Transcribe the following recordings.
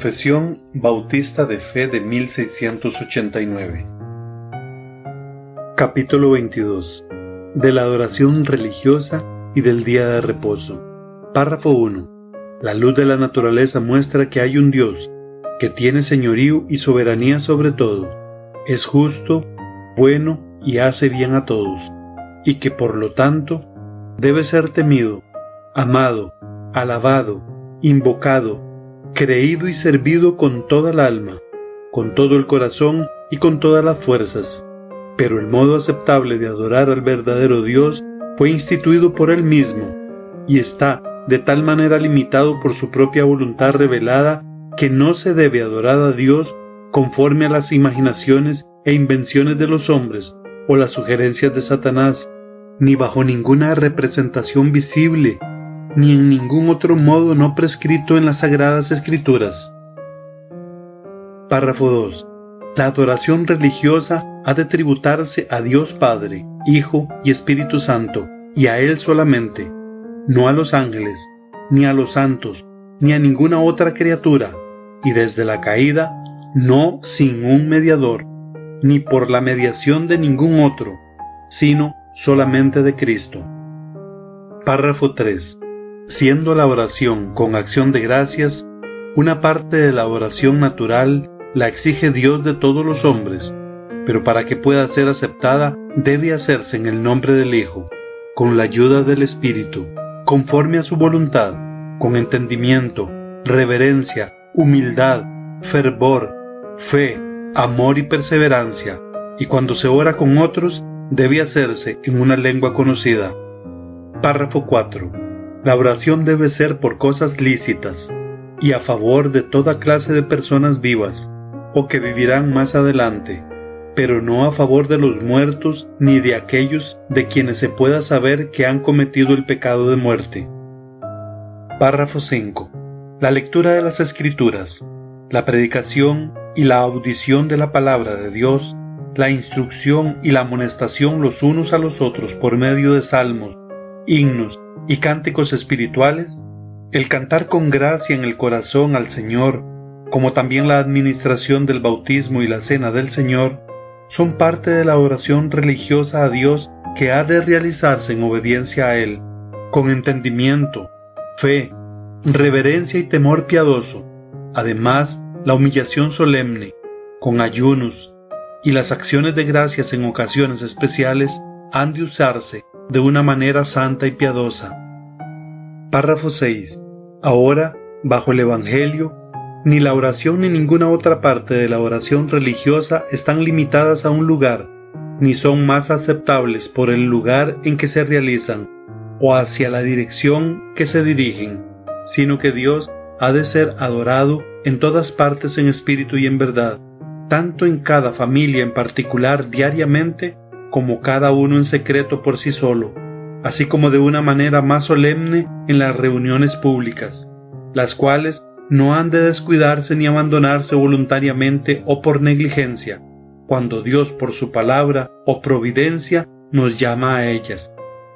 Confesión Bautista de Fe de 1689. Capítulo 22. De la adoración religiosa y del día de reposo. Párrafo 1. La luz de la naturaleza muestra que hay un Dios, que tiene señorío y soberanía sobre todo, es justo, bueno y hace bien a todos, y que por lo tanto debe ser temido, amado, alabado, invocado, creído y servido con toda el alma, con todo el corazón y con todas las fuerzas. Pero el modo aceptable de adorar al verdadero Dios fue instituido por Él mismo, y está de tal manera limitado por su propia voluntad revelada que no se debe adorar a Dios conforme a las imaginaciones e invenciones de los hombres o las sugerencias de Satanás, ni bajo ninguna representación visible, ni en ningún otro modo no prescrito en las Sagradas Escrituras. Párrafo 2. La adoración religiosa ha de tributarse a Dios Padre, Hijo y Espíritu Santo, y a Él solamente, no a los ángeles, ni a los santos, ni a ninguna otra criatura, y desde la caída, no sin un mediador, ni por la mediación de ningún otro, sino solamente de Cristo. Párrafo 3. Siendo la oración con acción de gracias, una parte de la oración natural la exige Dios de todos los hombres, pero para que pueda ser aceptada debe hacerse en el nombre del Hijo, con la ayuda del Espíritu, conforme a su voluntad, con entendimiento, reverencia, humildad, fervor, fe, amor y perseverancia, y cuando se ora con otros, debe hacerse en una lengua conocida. Párrafo 4. La oración debe ser por cosas lícitas y a favor de toda clase de personas vivas o que vivirán más adelante, pero no a favor de los muertos ni de aquellos de quienes se pueda saber que han cometido el pecado de muerte. Párrafo 5. La lectura de las Escrituras, la predicación y la audición de la palabra de Dios, la instrucción y la amonestación los unos a los otros por medio de salmos, himnos y cánticos espirituales, el cantar con gracia en el corazón al Señor, como también la administración del bautismo y la cena del Señor, son parte de la oración religiosa a Dios que ha de realizarse en obediencia a Él, con entendimiento, fe, reverencia y temor piadoso, además la humillación solemne, con ayunos, y las acciones de gracias en ocasiones especiales han de usarse de una manera santa y piadosa. Párrafo 6. Ahora, bajo el Evangelio, ni la oración ni ninguna otra parte de la oración religiosa están limitadas a un lugar, ni son más aceptables por el lugar en que se realizan, o hacia la dirección que se dirigen, sino que Dios ha de ser adorado en todas partes en espíritu y en verdad, tanto en cada familia en particular diariamente, como cada uno en secreto por sí solo, así como de una manera más solemne en las reuniones públicas, las cuales no han de descuidarse ni abandonarse voluntariamente o por negligencia, cuando Dios por su palabra o providencia nos llama a ellas.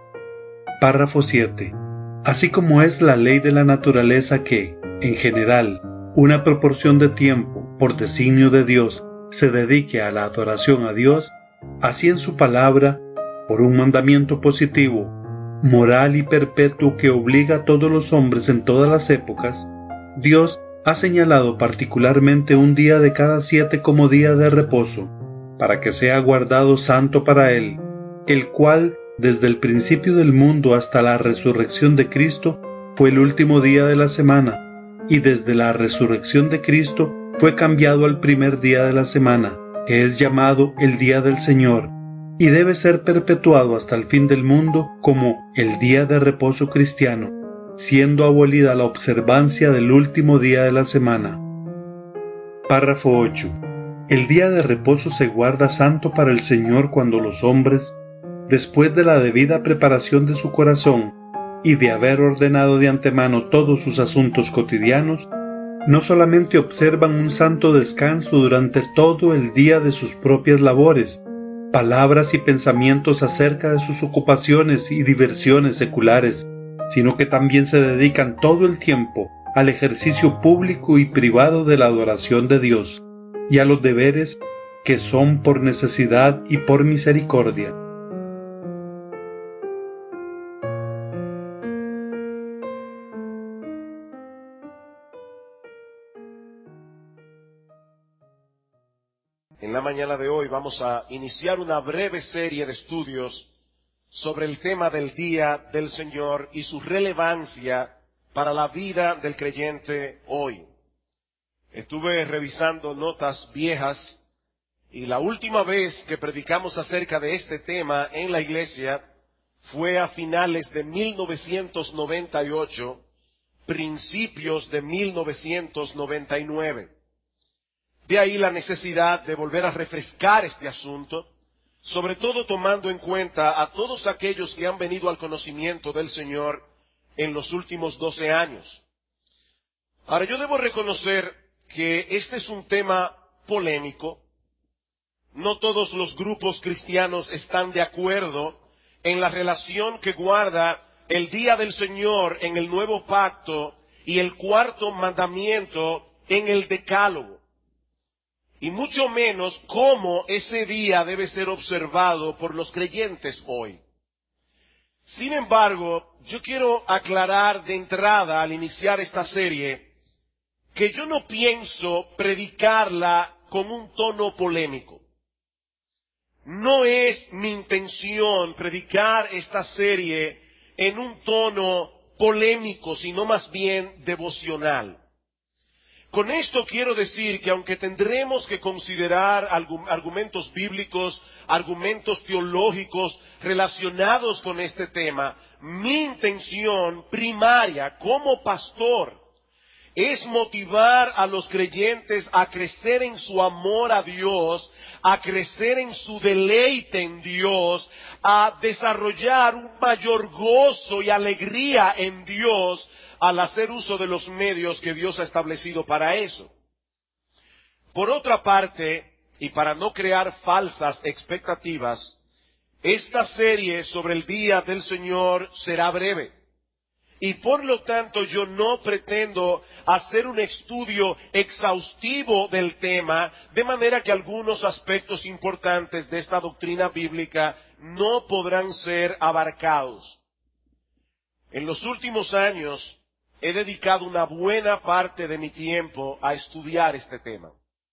Párrafo 7. Así como es la ley de la naturaleza que, en general, una proporción de tiempo, por designio de Dios, se dedique a la adoración a Dios, así en su palabra, por un mandamiento positivo, moral y perpetuo que obliga a todos los hombres en todas las épocas, Dios ha señalado particularmente un día de cada 7 como día de reposo, para que sea guardado santo para Él, el cual, desde el principio del mundo hasta la resurrección de Cristo, fue el último día de la semana, y desde la resurrección de Cristo fue cambiado al primer día de la semana, que es llamado el Día del Señor, y debe ser perpetuado hasta el fin del mundo como el día de reposo cristiano, siendo abolida la observancia del último día de la semana. Párrafo 8. El día de reposo se guarda santo para el Señor cuando los hombres, después de la debida preparación de su corazón y de haber ordenado de antemano todos sus asuntos cotidianos, no solamente observan un santo descanso durante todo el día de sus propias labores, palabras y pensamientos acerca de sus ocupaciones y diversiones seculares, sino que también se dedican todo el tiempo al ejercicio público y privado de la adoración de Dios y a los deberes que son por necesidad y por misericordia. En la mañana de hoy vamos a iniciar una breve serie de estudios sobre el tema del Día del Señor y su relevancia para la vida del creyente hoy. Estuve revisando notas viejas y la última vez que predicamos acerca de este tema en la iglesia fue a finales de 1998, principios de 1999. De ahí la necesidad de volver a refrescar este asunto, sobre todo tomando en cuenta a todos aquellos que han venido al conocimiento del Señor en los últimos 12 años. Ahora, yo debo reconocer que este es un tema polémico. No todos los grupos cristianos están de acuerdo en la relación que guarda el Día del Señor en el Nuevo Pacto y el cuarto mandamiento en el Decálogo. Y mucho menos cómo ese día debe ser observado por los creyentes hoy. Sin embargo, yo quiero aclarar de entrada al iniciar esta serie que yo no pienso predicarla con un tono polémico. No es mi intención predicar esta serie en un tono polémico, sino más bien devocional. Con esto quiero decir que aunque tendremos que considerar argumentos bíblicos, argumentos teológicos relacionados con este tema, mi intención primaria como pastor es motivar a los creyentes a crecer en su amor a Dios, a crecer en su deleite en Dios, a desarrollar un mayor gozo y alegría en Dios al hacer uso de los medios que Dios ha establecido para eso. Por otra parte, y para no crear falsas expectativas, esta serie sobre el Día del Señor será breve. Y por lo tanto yo no pretendo hacer un estudio exhaustivo del tema, de manera que algunos aspectos importantes de esta doctrina bíblica no podrán ser abarcados. En los últimos años he dedicado una buena parte de mi tiempo a estudiar este tema.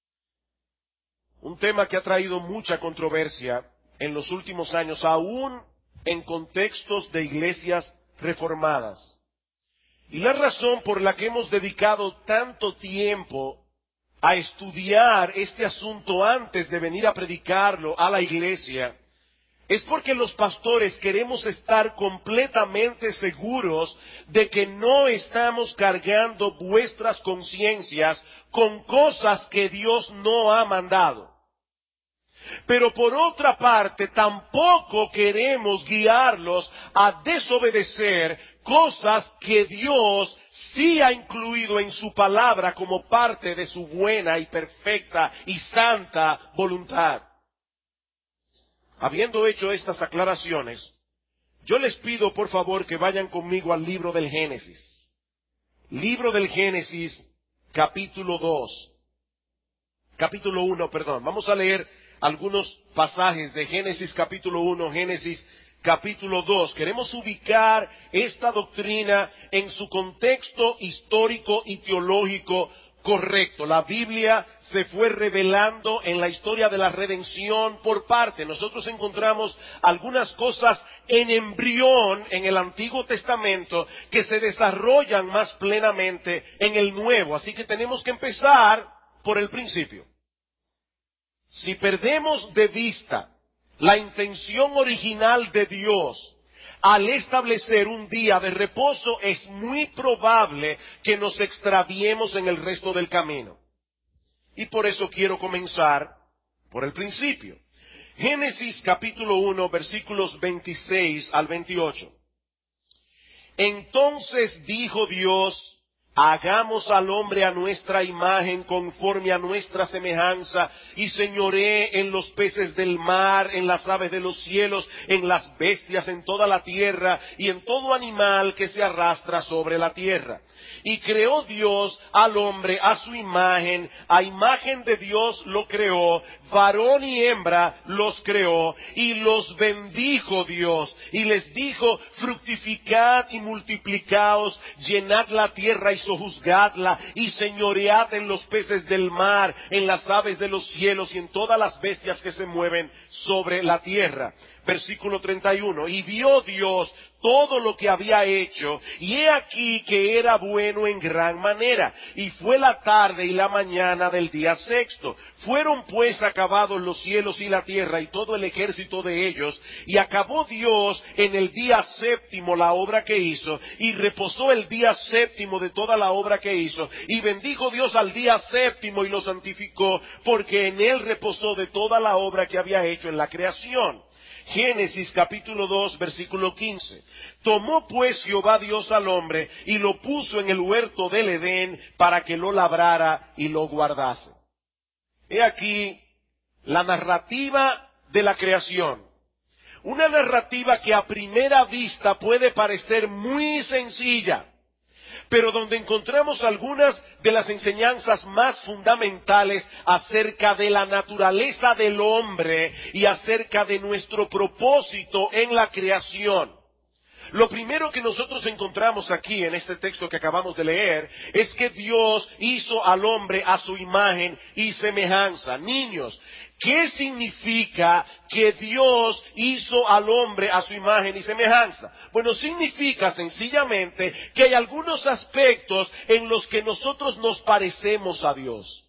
Un tema que ha traído mucha controversia en los últimos años, aún en contextos de iglesias reformadas. Y la razón por la que hemos dedicado tanto tiempo a estudiar este asunto antes de venir a predicarlo a la iglesia es porque los pastores queremos estar completamente seguros de que no estamos cargando vuestras conciencias con cosas que Dios no ha mandado. Pero por otra parte, tampoco queremos guiarlos a desobedecer cosas que Dios sí ha incluido en su palabra como parte de su buena y perfecta y santa voluntad. Habiendo hecho estas aclaraciones, yo les pido por favor que vayan conmigo al libro del Génesis. Libro del Génesis, capítulo 1, Vamos a leer algunos pasajes de Génesis capítulo 1, Génesis capítulo 2. Queremos ubicar esta doctrina en su contexto histórico y teológico correcto. La Biblia se fue revelando en la historia de la redención por parte. Nosotros encontramos algunas cosas en embrión en el Antiguo Testamento que se desarrollan más plenamente en el Nuevo. Así que tenemos que empezar por el principio. Si perdemos de vista la intención original de Dios al establecer un día de reposo, es muy probable que nos extraviemos en el resto del camino. Y por eso quiero comenzar por el principio. Génesis capítulo 1, versículos 26 al 28. Entonces dijo Dios, hagamos al hombre a nuestra imagen, conforme a nuestra semejanza, y señoree en los peces del mar, en las aves de los cielos, en las bestias, en toda la tierra, y en todo animal que se arrastra sobre la tierra. Y creó Dios al hombre a su imagen, a imagen de Dios lo creó, varón y hembra los creó, y los bendijo Dios, y les dijo, fructificad y multiplicaos, llenad la tierra y sojuzgadla, y señoread en los peces del mar, en las aves de los cielos, y en todas las bestias que se mueven sobre la tierra. Versículo 31, y vio Dios todo lo que había hecho, y he aquí que era bueno en gran manera, y fue la tarde y la mañana del día sexto. Fueron pues acabados los cielos y la tierra y todo el ejército de ellos, y acabó Dios en el día séptimo la obra que hizo, y reposó el día séptimo de toda la obra que hizo, y bendijo Dios al día séptimo y lo santificó, porque en él reposó de toda la obra que había hecho en la creación. Génesis capítulo 2 versículo 15. Tomó pues Jehová Dios al hombre y lo puso en el huerto del Edén para que lo labrara y lo guardase. He aquí la narrativa de la creación. Una narrativa que a primera vista puede parecer muy sencilla, pero donde encontramos algunas de las enseñanzas más fundamentales acerca de la naturaleza del hombre y acerca de nuestro propósito en la creación. Lo primero que nosotros encontramos aquí en este texto que acabamos de leer es que Dios hizo al hombre a su imagen y semejanza. Niños, ¿qué significa que Dios hizo al hombre a su imagen y semejanza? Bueno, significa sencillamente que hay algunos aspectos en los que nosotros nos parecemos a Dios.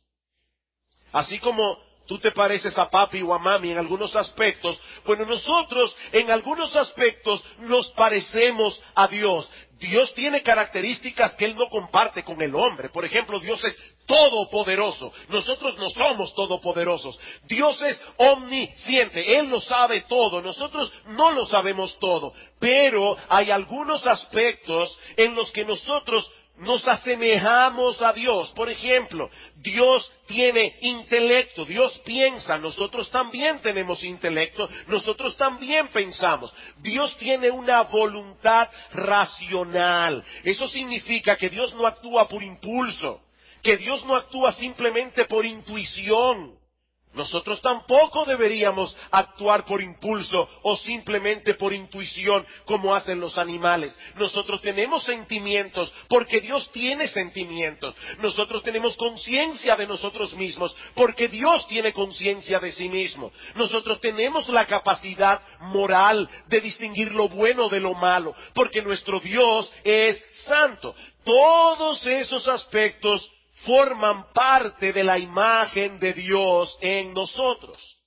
Así como tú te pareces a papi o a mami en algunos aspectos, bueno, nosotros en algunos aspectos nos parecemos a Dios. Dios tiene características que Él no comparte con el hombre. Por ejemplo, Dios es todopoderoso. Nosotros no somos todopoderosos. Dios es omnisciente. Él lo sabe todo. Nosotros no lo sabemos todo. Pero hay algunos aspectos en los que nosotros nos asemejamos a Dios. Por ejemplo, Dios tiene intelecto, Dios piensa, nosotros también tenemos intelecto, nosotros también pensamos. Dios tiene una voluntad racional. Eso significa que Dios no actúa por impulso, que Dios no actúa simplemente por intuición. Nosotros tampoco deberíamos actuar por impulso o simplemente por intuición como hacen los animales. Nosotros tenemos sentimientos porque Dios tiene sentimientos. Nosotros tenemos conciencia de nosotros mismos porque Dios tiene conciencia de sí mismo. Nosotros tenemos la capacidad moral de distinguir lo bueno de lo malo porque nuestro Dios es santo. Todos esos aspectos forman parte de la imagen de Dios en nosotros.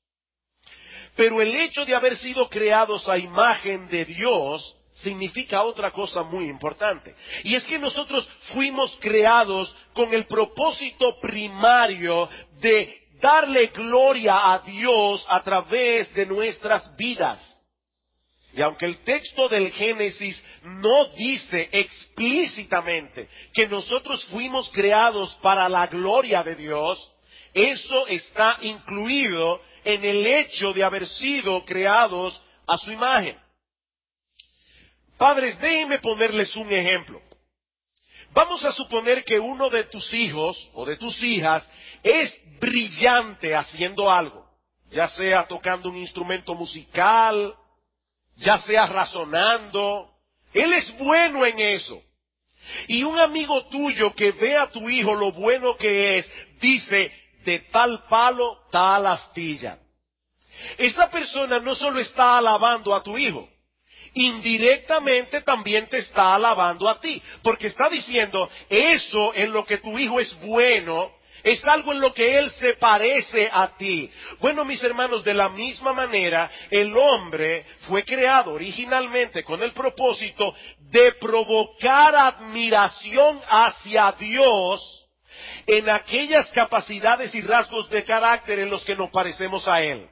Pero el hecho de haber sido creados a imagen de Dios significa otra cosa muy importante. Y es que nosotros fuimos creados con el propósito primario de darle gloria a Dios a través de nuestras vidas. Y aunque el texto del Génesis no dice explícitamente que nosotros fuimos creados para la gloria de Dios, eso está incluido en el hecho de haber sido creados a su imagen. Padres, déjenme ponerles un ejemplo. Vamos a suponer que uno de tus hijos o de tus hijas es brillante haciendo algo, ya sea tocando un instrumento musical, ya sea razonando. Él es bueno en eso. Y un amigo tuyo que ve a tu hijo lo bueno que es, dice, de tal palo, tal astilla. Esa persona no solo está alabando a tu hijo, indirectamente también te está alabando a ti, porque está diciendo, eso en lo que tu hijo es bueno, es algo en lo que él se parece a ti. Bueno, mis hermanos, de la misma manera, el hombre fue creado originalmente con el propósito de provocar admiración hacia Dios en aquellas capacidades y rasgos de carácter en los que nos parecemos a Él.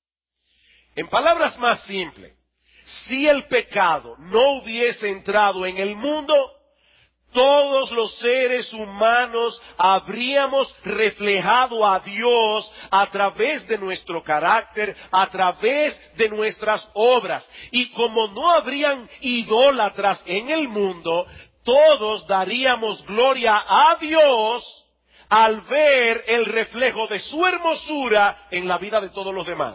En palabras más simples, si el pecado no hubiese entrado en el mundo, todos los seres humanos habríamos reflejado a Dios a través de nuestro carácter, a través de nuestras obras. Y como no habrían idólatras en el mundo, todos daríamos gloria a Dios al ver el reflejo de su hermosura en la vida de todos los demás.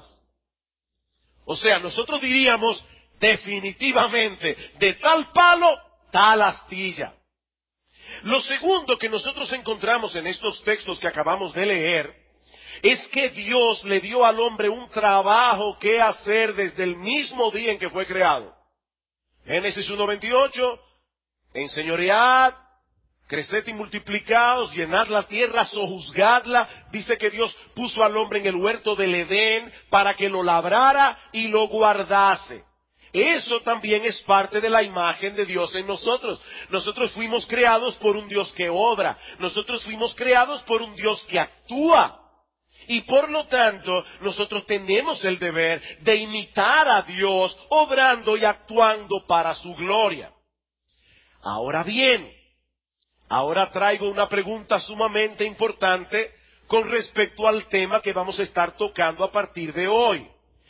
O sea, nosotros diríamos definitivamente, de tal palo, tal astilla. Lo segundo que nosotros encontramos en estos textos que acabamos de leer es que Dios le dio al hombre un trabajo que hacer desde el mismo día en que fue creado. Génesis 1:28, enseñoread, creced y multiplicaos, llenad la tierra, sojuzgadla. Dice que Dios puso al hombre en el huerto del Edén para que lo labrara y lo guardase. Eso también es parte de la imagen de Dios en nosotros. Nosotros fuimos creados por un Dios que obra. Nosotros fuimos creados por un Dios que actúa. Y por lo tanto, nosotros tenemos el deber de imitar a Dios, obrando y actuando para su gloria. Ahora bien, ahora traigo una pregunta sumamente importante con respecto al tema que vamos a estar tocando a partir de hoy.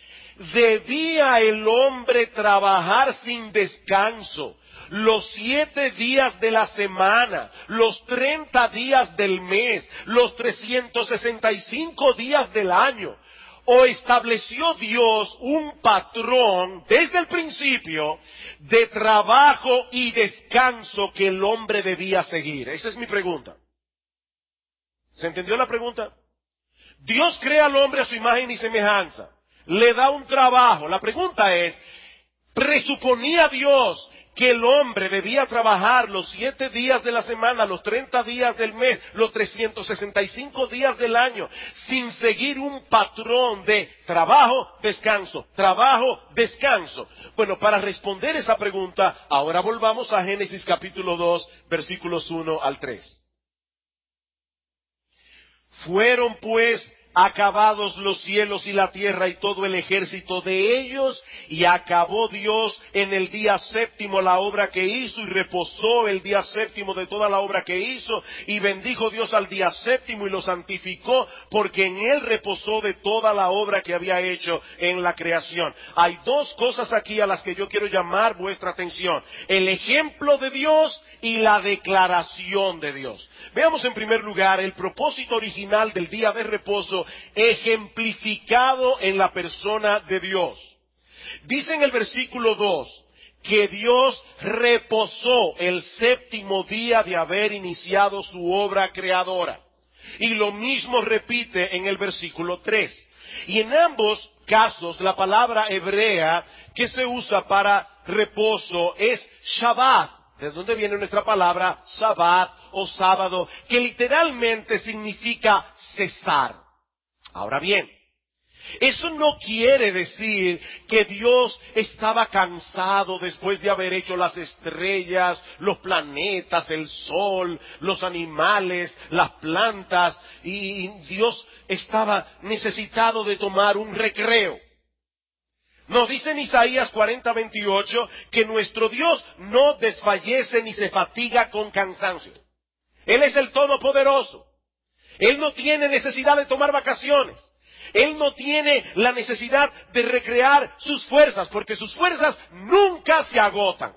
¿Debía el hombre trabajar sin descanso los 7 días de la semana, los 30 días del mes, los 365 días del año? ¿O estableció Dios un patrón desde el principio de trabajo y descanso que el hombre debía seguir? Esa es mi pregunta. ¿Se entendió la pregunta? Dios crea al hombre a su imagen y semejanza. Le da un trabajo. La pregunta es, ¿presuponía Dios que el hombre debía trabajar los 7 días de la semana, los 30 días del mes, los 365 días del año, sin seguir un patrón de trabajo, descanso, trabajo, descanso? Bueno, para responder esa pregunta, ahora volvamos a Génesis capítulo 2, versículos 1 al 3. Fueron pues acabados los cielos y la tierra y todo el ejército de ellos, y acabó Dios en el día séptimo la obra que hizo, y reposó el día séptimo de toda la obra que hizo, y bendijo Dios al día séptimo y lo santificó, porque en él reposó de toda la obra que había hecho en la creación. Hay dos cosas aquí a las que yo quiero llamar vuestra atención: el ejemplo de Dios y la declaración de Dios. Veamos en primer lugar el propósito original del día de reposo ejemplificado en la persona de Dios. Dice en el versículo 2 que Dios reposó el séptimo día de haber iniciado su obra creadora. Y lo mismo repite en el versículo 3. Y en ambos casos la palabra hebrea que se usa para reposo es Shabbat. ¿De dónde viene nuestra palabra Shabbat o sábado? Que literalmente significa cesar. Ahora bien, eso no quiere decir que Dios estaba cansado después de haber hecho las estrellas, los planetas, el sol, los animales, las plantas, y Dios estaba necesitado de tomar un recreo. Nos dice en Isaías 40:28 que nuestro Dios no desfallece ni se fatiga con cansancio. Él es el Todopoderoso. Él no tiene necesidad de tomar vacaciones. Él no tiene la necesidad de recrear sus fuerzas, porque sus fuerzas nunca se agotan.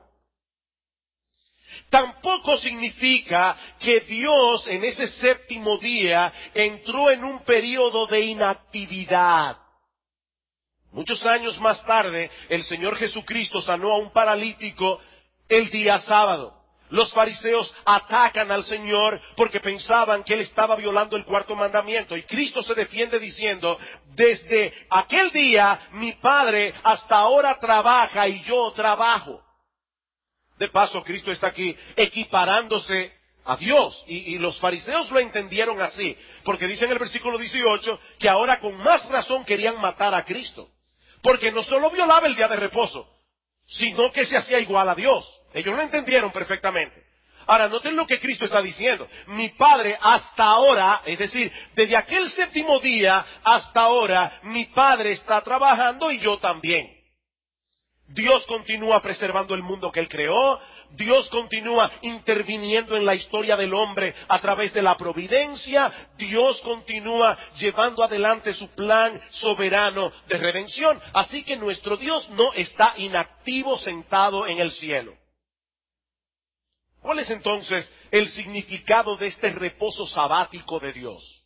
Tampoco significa que Dios en ese séptimo día entró en un periodo de inactividad. Muchos años más tarde, el Señor Jesucristo sanó a un paralítico el día sábado. Los fariseos atacan al Señor porque pensaban que Él estaba violando el cuarto mandamiento. Y Cristo se defiende diciendo, desde aquel día mi Padre hasta ahora trabaja y yo trabajo. De paso, Cristo está aquí equiparándose a Dios. Y los fariseos lo entendieron así. Porque dice en el versículo 18 que ahora con más razón querían matar a Cristo. Porque no solo violaba el día de reposo, sino que se hacía igual a Dios. Ellos lo entendieron perfectamente. Ahora, noten lo que Cristo está diciendo. Mi Padre hasta ahora, es decir, desde aquel séptimo día hasta ahora, mi Padre está trabajando y yo también. Dios continúa preservando el mundo que Él creó. Dios continúa interviniendo en la historia del hombre a través de la providencia. Dios continúa llevando adelante su plan soberano de redención. Así que nuestro Dios no está inactivo sentado en el cielo. ¿Cuál es entonces el significado de este reposo sabático de Dios?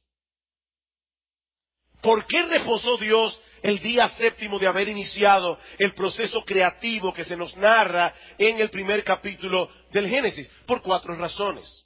¿Por qué reposó Dios el día séptimo de haber iniciado el proceso creativo que se nos narra en el primer capítulo del Génesis? Por 4 razones.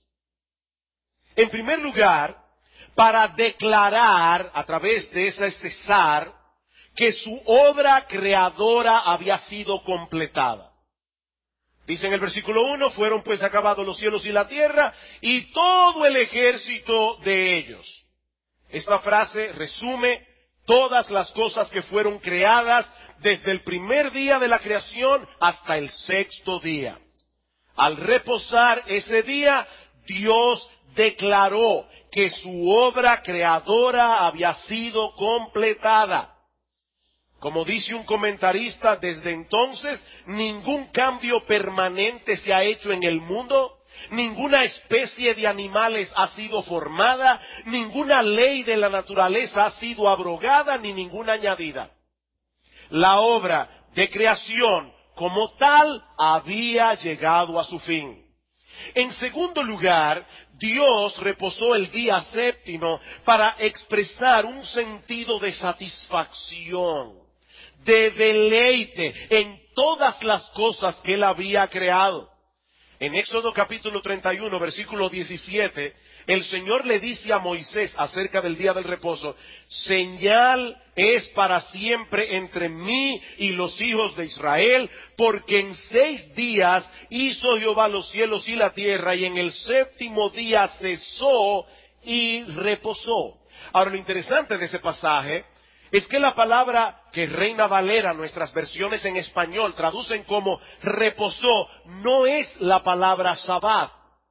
En primer lugar, para declarar a través de ese cesar que su obra creadora había sido completada. Dice en el versículo 1, fueron pues acabados los cielos y la tierra y todo el ejército de ellos. Esta frase resume todas las cosas que fueron creadas desde el primer día de la creación hasta el 6º día. Al reposar ese día, Dios declaró que su obra creadora había sido completada. Como dice un comentarista, desde entonces ningún cambio permanente se ha hecho en el mundo. Ninguna especie de animales ha sido formada, ninguna ley de la naturaleza ha sido abrogada, ni ninguna añadida. La obra de creación como tal había llegado a su fin. En segundo lugar, Dios reposó el día séptimo para expresar un sentido de satisfacción, de deleite en todas las cosas que Él había creado. En Éxodo capítulo 31, versículo 17, el Señor le dice a Moisés acerca del día del reposo: señal es para siempre entre mí y los hijos de Israel, porque en 6 días hizo Jehová los cielos y la tierra, y en el 7º día cesó y reposó. Ahora, lo interesante de ese pasaje es que la palabra que Reina Valera, nuestras versiones en español, traducen como reposó, no es la palabra Sabbat.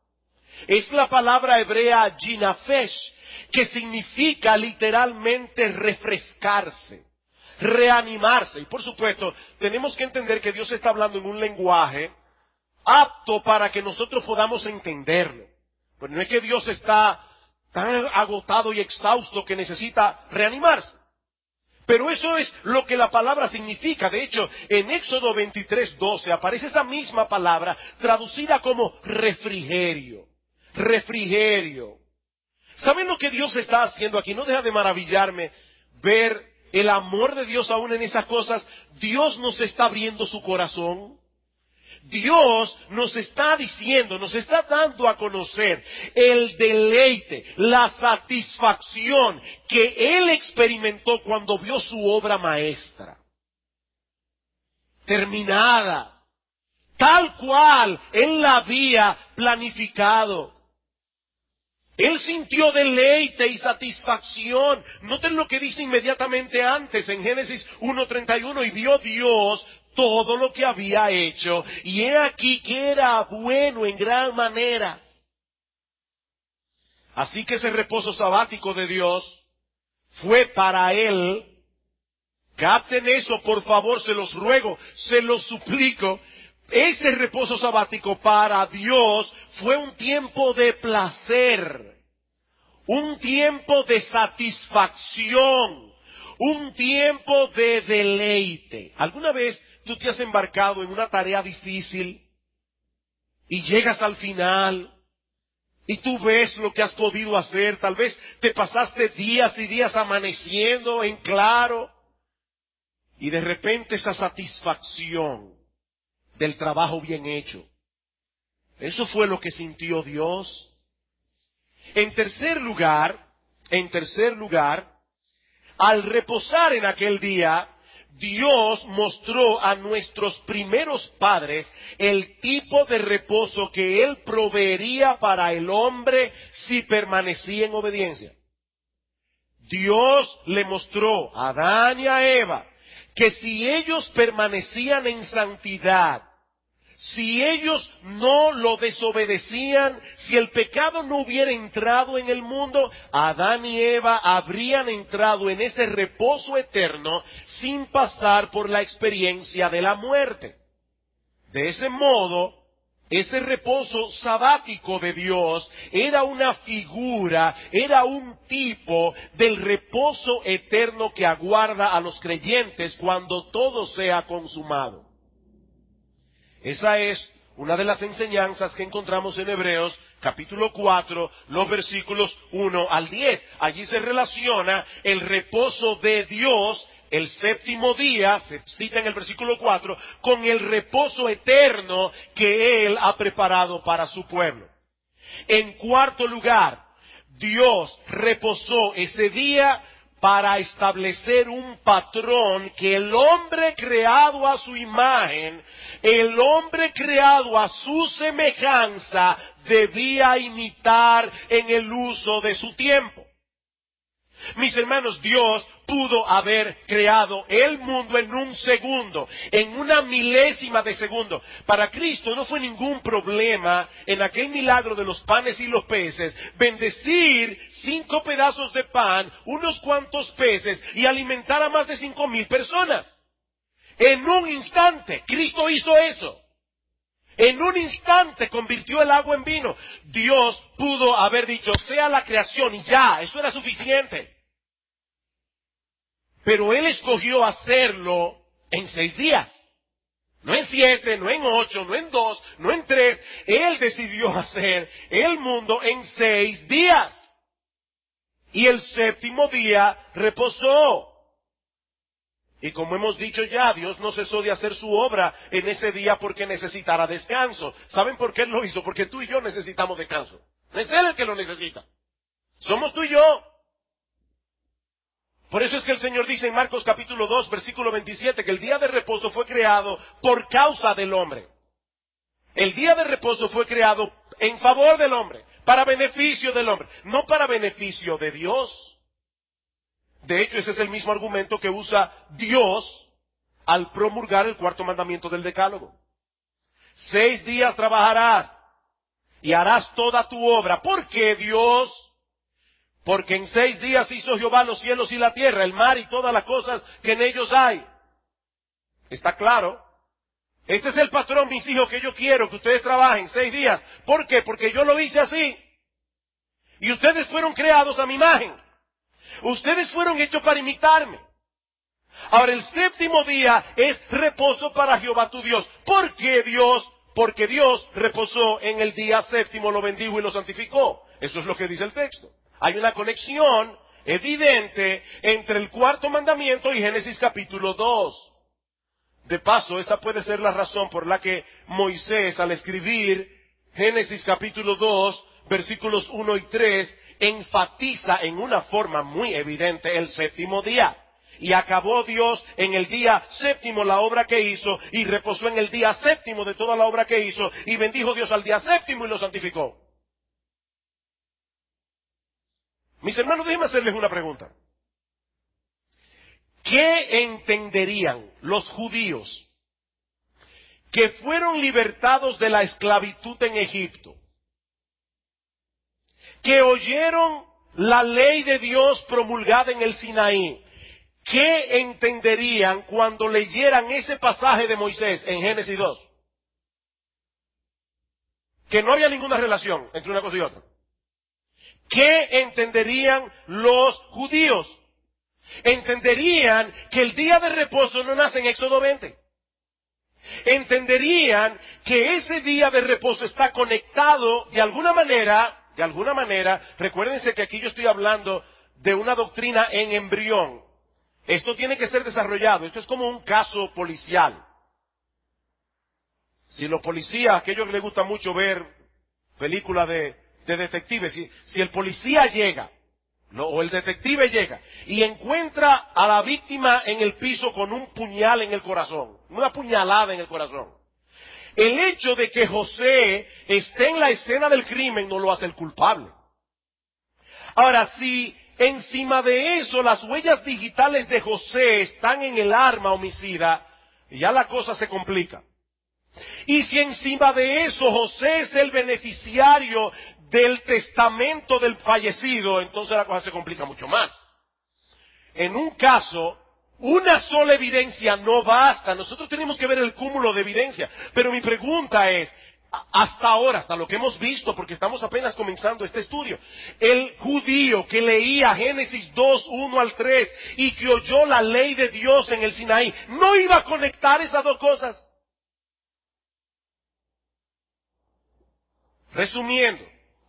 Es la palabra hebrea Ginafesh, que significa literalmente refrescarse, reanimarse. Y por supuesto, tenemos que entender que Dios está hablando en un lenguaje apto para que nosotros podamos entenderlo. Pero no es que Dios está tan agotado y exhausto que necesita reanimarse. Pero eso es lo que la palabra significa. De hecho, en Éxodo 23:12 aparece esa misma palabra traducida como refrigerio. Refrigerio. ¿Saben lo que Dios está haciendo aquí? No deja de maravillarme ver el amor de Dios aún en esas cosas. Dios nos está abriendo su corazón. Dios nos está diciendo, nos está dando a conocer el deleite, la satisfacción que Él experimentó cuando vio su obra maestra. Terminada, tal cual Él la había planificado. Él sintió deleite y satisfacción. Noten lo que dice inmediatamente antes en Génesis 1:31, y vio Dios todo lo que había hecho, y he aquí que era bueno en gran manera. Así que ese reposo sabático de Dios fue para Él. Capten eso, por favor, se los ruego, se los suplico. Ese reposo sabático para Dios fue un tiempo de placer, un tiempo de satisfacción, un tiempo de deleite. ¿Alguna vez tú te has embarcado en una tarea difícil y llegas al final y tú ves lo que has podido hacer? Tal vez te pasaste días y días amaneciendo en claro y de repente esa satisfacción del trabajo bien hecho. Eso fue lo que sintió Dios. En tercer lugar, al reposar en aquel día, Dios mostró a nuestros primeros padres el tipo de reposo que Él proveería para el hombre si permanecía en obediencia. Dios le mostró a Adán y a Eva que si ellos permanecían en santidad, Si ellos no lo desobedecían, si el pecado no hubiera entrado en el mundo, Adán y Eva habrían entrado en ese reposo eterno sin pasar por la experiencia de la muerte. De ese modo, ese reposo sabático de Dios era una figura, era un tipo del reposo eterno que aguarda a los creyentes cuando todo sea consumado. Esa es una de las enseñanzas que encontramos en Hebreos capítulo 4, los versículos 1 al 10. Allí se relaciona el reposo de Dios, el séptimo día, se cita en el versículo 4, con el reposo eterno que Él ha preparado para su pueblo. En cuarto lugar, Dios reposó ese día para establecer un patrón que el hombre creado a su imagen, el hombre creado a su semejanza, debía imitar en el uso de su tiempo. Mis hermanos, Dios pudo haber creado el mundo en un segundo, en una milésima de segundo. Para Cristo no fue ningún problema en aquel milagro de los panes y los peces, bendecir 5 pedazos de pan, unos cuantos peces y alimentar a más de 5,000 personas. En un instante, Cristo hizo eso. En un instante convirtió el agua en vino. Dios pudo haber dicho, sea la creación y ya, eso era suficiente. Pero Él escogió hacerlo en 6 días. No en 7, no en 8, no en 2, no en 3. Él decidió hacer el mundo en 6 días. Y el séptimo día reposó. Y como hemos dicho ya, Dios no cesó de hacer su obra en ese día porque necesitara descanso. ¿Saben por qué Él lo hizo? Porque tú y yo necesitamos descanso. No es Él el que lo necesita. Somos tú y yo. Por eso es que el Señor dice en Marcos capítulo 2, versículo 27, que el día de reposo fue creado por causa del hombre. El día de reposo fue creado en favor del hombre, para beneficio del hombre, no para beneficio de Dios. De hecho, ese es el mismo argumento que usa Dios al promulgar el 4º mandamiento del Decálogo. 6 días trabajarás y harás toda tu obra. ¿Por qué Dios? Porque en 6 días hizo Jehová los cielos y la tierra, el mar y todas las cosas que en ellos hay. ¿Está claro? Este es el patrón, mis hijos, que yo quiero que ustedes trabajen 6 días. ¿Por qué? Porque yo lo hice así. Y ustedes fueron creados a mi imagen. Ustedes fueron hechos para imitarme. Ahora, el séptimo día es reposo para Jehová tu Dios. ¿Por qué Dios? Porque Dios reposó en el día séptimo, lo bendijo y lo santificó. Eso es lo que dice el texto. Hay una conexión evidente entre el 4º mandamiento y Génesis capítulo 2. De paso, esa puede ser la razón por la que Moisés, al escribir Génesis capítulo 2, versículos 1 y 3, enfatiza en una forma muy evidente el séptimo día. Y acabó Dios en el día séptimo la obra que hizo, y reposó en el día séptimo de toda la obra que hizo, y bendijo Dios al día séptimo y lo santificó. Mis hermanos, déjenme hacerles una pregunta. ¿Qué entenderían los judíos que fueron libertados de la esclavitud en Egipto, que oyeron la ley de Dios promulgada en el Sinaí? ¿Qué entenderían cuando leyeran ese pasaje de Moisés en Génesis 2? Que no había ninguna relación entre una cosa y otra. ¿Qué entenderían los judíos? Entenderían que el día de reposo no nace en Éxodo 20. Entenderían que ese día de reposo está conectado de alguna manera, recuérdense que aquí yo estoy hablando de una doctrina en embrión. Esto tiene que ser desarrollado, esto es como un caso policial. Si los policías, a aquellos que les gusta mucho ver películas de detectives, si el policía llega, o el detective llega, y encuentra a la víctima en el piso con un puñal en el corazón, una puñalada en el corazón, el hecho de que José esté en la escena del crimen no lo hace el culpable. Ahora, si encima de eso las huellas digitales de José están en el arma homicida, ya la cosa se complica. Y si encima de eso José es el beneficiario del testamento del fallecido, entonces la cosa se complica mucho más. En un caso, una sola evidencia no basta. Nosotros tenemos que ver el cúmulo de evidencia. Pero mi pregunta es, hasta ahora, hasta lo que hemos visto, porque estamos apenas comenzando este estudio, el judío que leía Génesis 2, 1 al 3 y que oyó la ley de Dios en el Sinaí, ¿no iba a conectar esas dos cosas? Resumiendo,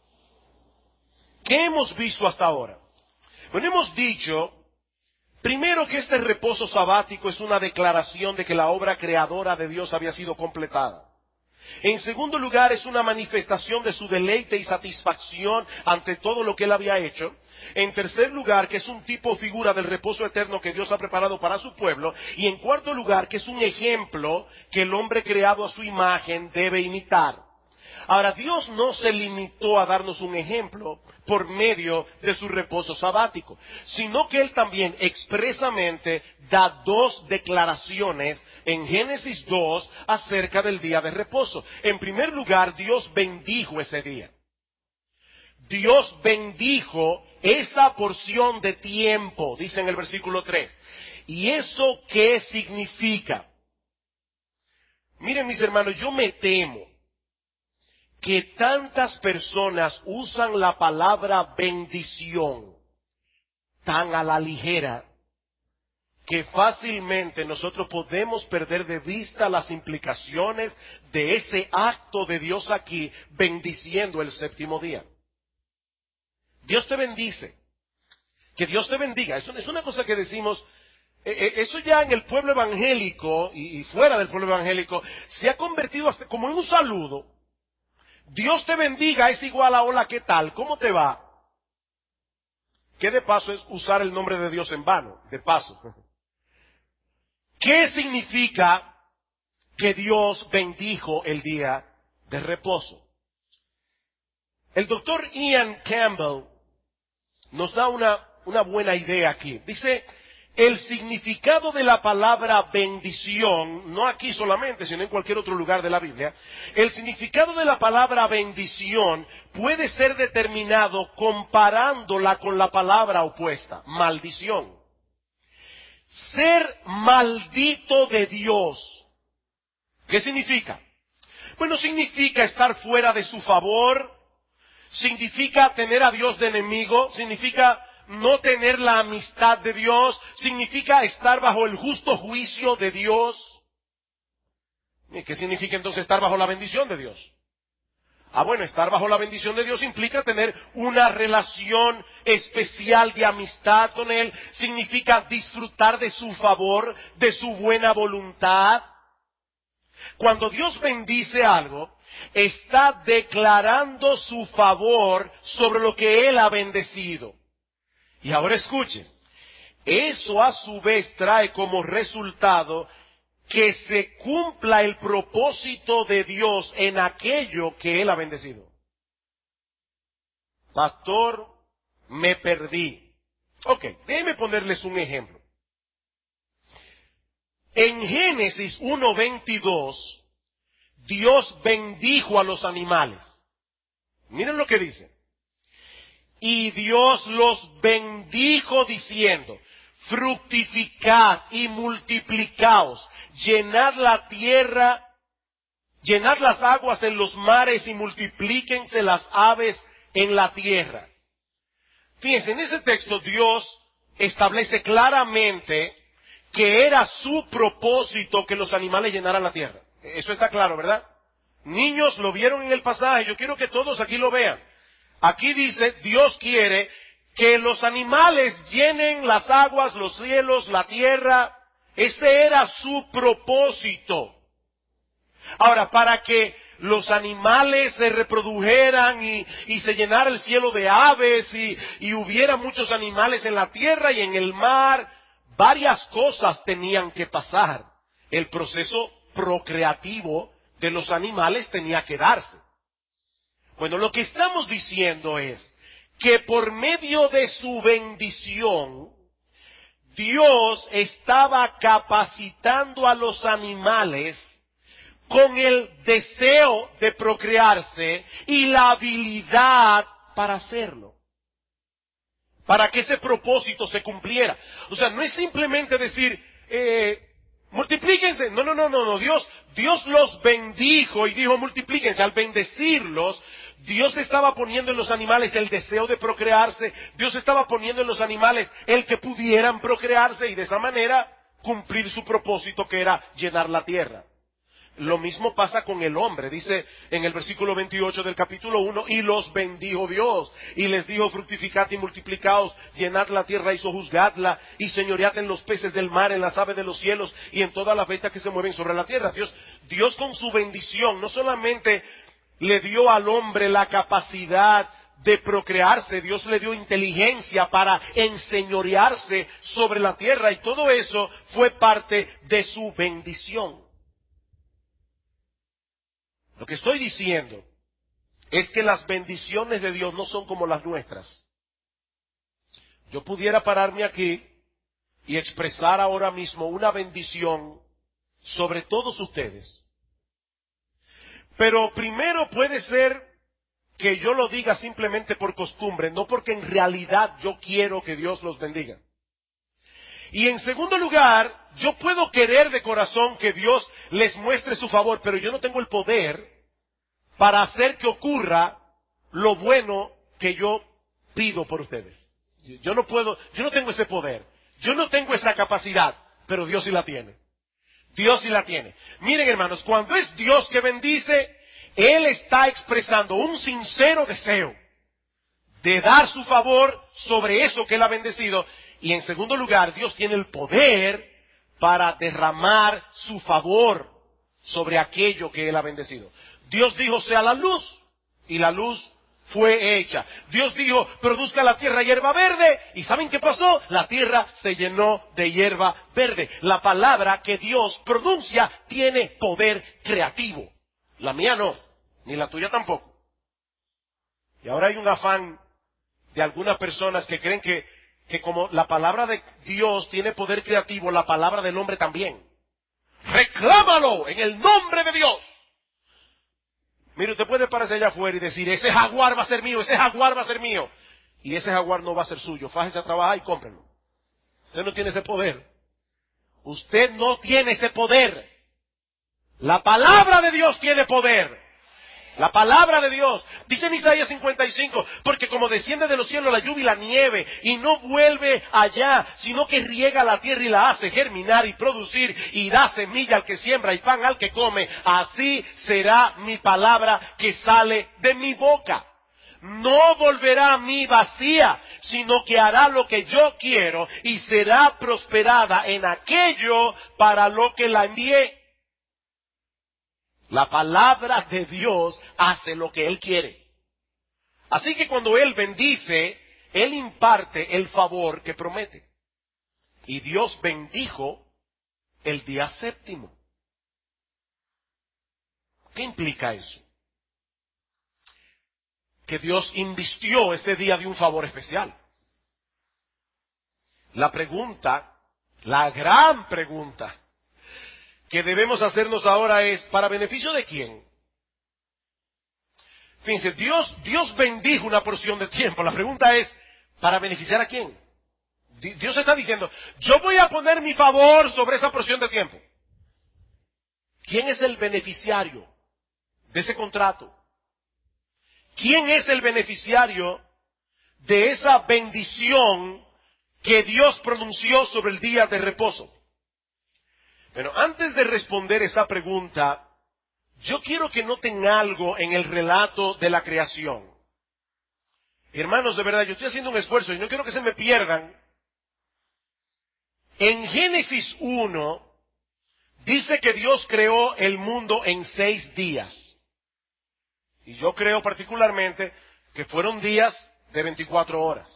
¿qué hemos visto hasta ahora? Bueno, hemos dicho, primero, que este reposo sabático es una declaración de que la obra creadora de Dios había sido completada. En segundo lugar, es una manifestación de su deleite y satisfacción ante todo lo que Él había hecho. En tercer lugar, que es un tipo o figura del reposo eterno que Dios ha preparado para su pueblo. Y en cuarto lugar, que es un ejemplo que el hombre creado a su imagen debe imitar. Ahora, Dios no se limitó a darnos un ejemplo por medio de su reposo sabático, sino que Él también expresamente da dos declaraciones en Génesis 2 acerca del día de reposo. En primer lugar, Dios bendijo ese día. Dios bendijo esa porción de tiempo, dice en el versículo 3. ¿Y eso qué significa? Miren, mis hermanos, yo me temo que tantas personas usan la palabra bendición tan a la ligera que fácilmente nosotros podemos perder de vista las implicaciones de ese acto de Dios aquí bendiciendo el séptimo día. Dios te bendice. Que Dios te bendiga. Eso es una cosa que decimos, eso ya en el pueblo evangélico y fuera del pueblo evangélico se ha convertido hasta como en un saludo. Dios te bendiga es igual a hola, ¿qué tal? ¿Cómo te va? Que de paso es usar el nombre de Dios en vano, de paso. ¿Qué significa que Dios bendijo el día de reposo? El doctor Ian Campbell nos da una buena idea aquí. Dice, el significado de la palabra bendición, no aquí solamente, sino en cualquier otro lugar de la Biblia, el significado de la palabra bendición puede ser determinado comparándola con la palabra opuesta, maldición. Ser maldito de Dios. ¿Qué significa? Bueno, significa estar fuera de su favor, significa tener a Dios de enemigo, significa no tener la amistad de Dios, significa estar bajo el justo juicio de Dios. ¿Y qué significa entonces estar bajo la bendición de Dios? Bueno, estar bajo la bendición de Dios implica tener una relación especial de amistad con Él, significa disfrutar de su favor, de su buena voluntad. Cuando Dios bendice algo, está declarando su favor sobre lo que Él ha bendecido. Y ahora escuchen, eso a su vez trae como resultado que se cumpla el propósito de Dios en aquello que Él ha bendecido. Pastor, me perdí. Ok, déjenme ponerles un ejemplo. En Génesis 1:22, Dios bendijo a los animales. Miren lo que dice. Y Dios los bendijo diciendo, fructificad y multiplicaos, llenad la tierra, llenad las aguas en los mares y multiplíquense las aves en la tierra. Fíjense, en ese texto Dios establece claramente que era su propósito que los animales llenaran la tierra. Eso está claro, ¿verdad? Niños, lo vieron en el pasaje, yo quiero que todos aquí lo vean. Aquí dice, Dios quiere que los animales llenen las aguas, los cielos, la tierra. Ese era su propósito. Ahora, para que los animales se reprodujeran y se llenara el cielo de aves y hubiera muchos animales en la tierra y en el mar, varias cosas tenían que pasar. El proceso procreativo de los animales tenía que darse. Bueno, lo que estamos diciendo es que por medio de su bendición, Dios estaba capacitando a los animales con el deseo de procrearse y la habilidad para hacerlo, para que ese propósito se cumpliera. O sea, no es simplemente decir, multiplíquense. No. Dios los bendijo y dijo multiplíquense. Al bendecirlos, Dios estaba poniendo en los animales el deseo de procrearse. Dios estaba poniendo en los animales el que pudieran procrearse y de esa manera cumplir su propósito, que era llenar la tierra. Lo mismo pasa con el hombre, dice en el versículo 28 del capítulo 1, y los bendijo Dios, y les dijo, fructificad y multiplicaos, llenad la tierra y sojuzgadla, y señoread en los peces del mar, en las aves de los cielos, y en todas las bestias que se mueven sobre la tierra. Dios con su bendición, no solamente le dio al hombre la capacidad de procrearse, Dios le dio inteligencia para enseñorearse sobre la tierra, y todo eso fue parte de su bendición. Lo que estoy diciendo es que las bendiciones de Dios no son como las nuestras. Yo pudiera pararme aquí y expresar ahora mismo una bendición sobre todos ustedes. Pero primero puede ser que yo lo diga simplemente por costumbre, no porque en realidad yo quiero que Dios los bendiga. Y en segundo lugar, yo puedo querer de corazón que Dios les muestre su favor, pero yo no tengo el poder para hacer que ocurra lo bueno que yo pido por ustedes. Yo no tengo ese poder, yo no tengo esa capacidad, pero Dios sí la tiene. Dios sí la tiene. Miren, hermanos, cuando es Dios que bendice, Él está expresando un sincero deseo de dar su favor sobre eso que Él ha bendecido. Y en segundo lugar, Dios tiene el poder para derramar su favor sobre aquello que Él ha bendecido. Dios dijo, sea la luz, y la luz fue hecha. Dios dijo, produzca la tierra hierba verde, y ¿saben qué pasó? La tierra se llenó de hierba verde. La palabra que Dios pronuncia tiene poder creativo. La mía no, ni la tuya tampoco. Y ahora hay un afán de algunas personas que creen que como la palabra de Dios tiene poder creativo, la palabra del hombre también. Reclámalo en el nombre de Dios. Mire, usted puede pararse allá afuera y decir, ese jaguar va a ser mío, ese jaguar va a ser mío. Y ese jaguar no va a ser suyo. Fájese a trabajar y cómprenlo. Usted no tiene ese poder. Usted no tiene ese poder. La palabra de Dios tiene poder. La palabra de Dios, dice en Isaías 55, porque como desciende de los cielos la lluvia y la nieve, y no vuelve allá, sino que riega la tierra y la hace germinar y producir, y da semilla al que siembra y pan al que come, así será mi palabra que sale de mi boca. No volverá a mí vacía, sino que hará lo que yo quiero, y será prosperada en aquello para lo que la envié. La palabra de Dios hace lo que Él quiere. Así que cuando Él bendice, Él imparte el favor que promete. Y Dios bendijo el día séptimo. ¿Qué implica eso? Que Dios invistió ese día de un favor especial. La pregunta, la gran pregunta que debemos hacernos ahora es, ¿para beneficio de quién? Fíjense, Dios bendijo una porción de tiempo. La pregunta es, ¿para beneficiar a quién? Dios está diciendo, yo voy a poner mi favor sobre esa porción de tiempo. ¿Quién es el beneficiario de ese contrato? ¿Quién es el beneficiario de esa bendición que Dios pronunció sobre el día de reposo? Bueno, antes de responder esa pregunta, yo quiero que noten algo en el relato de la creación. Hermanos, de verdad, yo estoy haciendo un esfuerzo y no quiero que se me pierdan. En Génesis 1, dice que Dios creó el mundo en 6 días. Y yo creo particularmente que fueron días de 24 horas.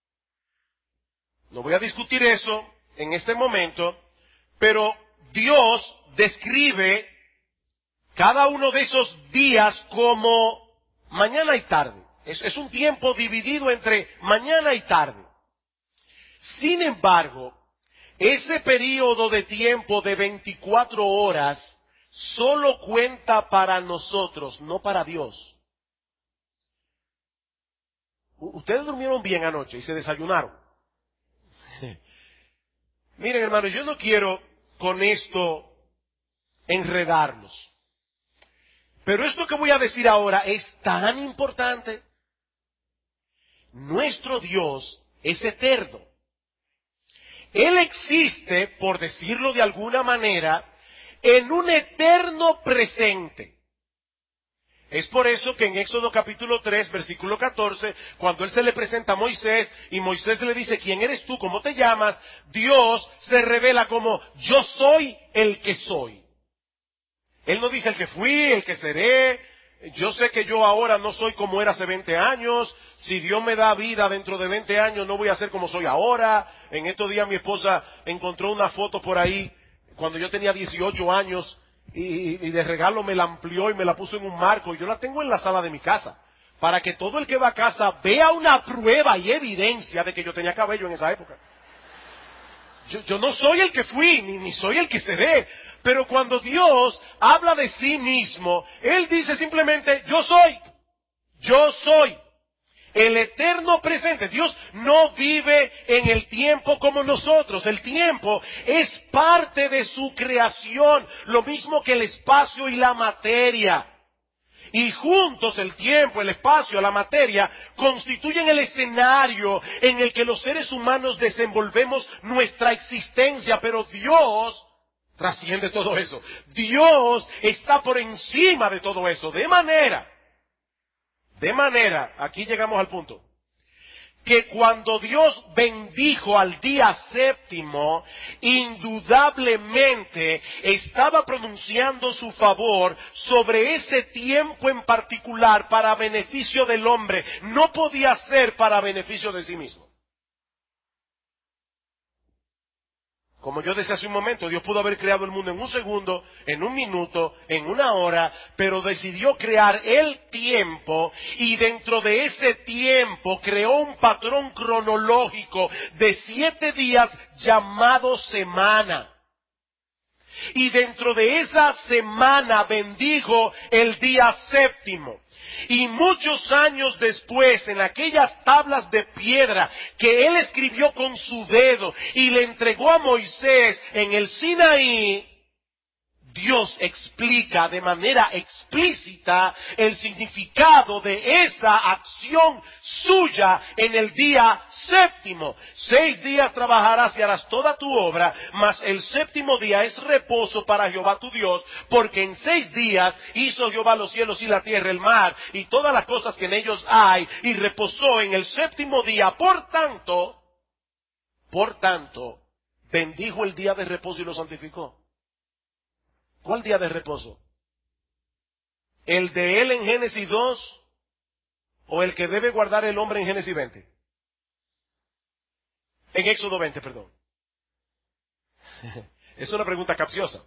No voy a discutir eso en este momento, pero Dios describe cada uno de esos días como mañana y tarde. Es un tiempo dividido entre mañana y tarde. Sin embargo, ese periodo de tiempo de 24 horas solo cuenta para nosotros, no para Dios. Ustedes durmieron bien anoche y se desayunaron. Miren, hermanos, yo no quiero con esto enredarlos. Pero esto que voy a decir ahora es tan importante. Nuestro Dios es eterno. Él existe, por decirlo de alguna manera, en un eterno presente. Es por eso que en Éxodo capítulo 3, versículo 14, cuando Él se le presenta a Moisés, y Moisés le dice, ¿quién eres tú? ¿Cómo te llamas? Dios se revela como, yo soy el que soy. Él no dice el que fui, el que seré. Yo sé que yo ahora no soy como era hace 20 años. Si Dios me da vida dentro de 20 años, no voy a ser como soy ahora. En estos días mi esposa encontró una foto por ahí, cuando yo tenía 18 años, y de regalo me la amplió y me la puso en un marco, y yo la tengo en la sala de mi casa, para que todo el que va a casa vea una prueba y evidencia de que yo tenía cabello en esa época. Yo no soy el que fui, ni soy el que seré. Pero cuando Dios habla de sí mismo, Él dice simplemente, yo soy. Yo soy. El eterno presente. Dios no vive en el tiempo como nosotros. El tiempo es parte de su creación, lo mismo que el espacio y la materia. Y juntos el tiempo, el espacio, la materia, constituyen el escenario en el que los seres humanos desenvolvemos nuestra existencia, pero Dios trasciende todo eso. Dios está por encima de todo eso, de manera, aquí llegamos al punto, que cuando Dios bendijo al día séptimo, indudablemente estaba pronunciando su favor sobre ese tiempo en particular para beneficio del hombre. No podía ser para beneficio de sí mismo. Como yo decía hace un momento, Dios pudo haber creado el mundo en un segundo, en un minuto, en una hora, pero decidió crear el tiempo, y dentro de ese tiempo creó un patrón cronológico de 7 días llamado semana. Y dentro de esa semana bendijo el día séptimo. Y muchos años después, en aquellas tablas de piedra que Él escribió con su dedo y le entregó a Moisés en el Sinaí, Dios explica de manera explícita el significado de esa acción suya en el día séptimo. 6 días trabajarás y harás toda tu obra, mas el séptimo día es reposo para Jehová tu Dios, porque en 6 días hizo Jehová los cielos y la tierra, el mar y todas las cosas que en ellos hay, y reposó en el séptimo día. Por tanto, bendijo el día de reposo y lo santificó. ¿Cuál día de reposo? ¿El de él en Génesis 2 o el que debe guardar el hombre en Génesis 20? En Éxodo 20, perdón. Es una pregunta capciosa.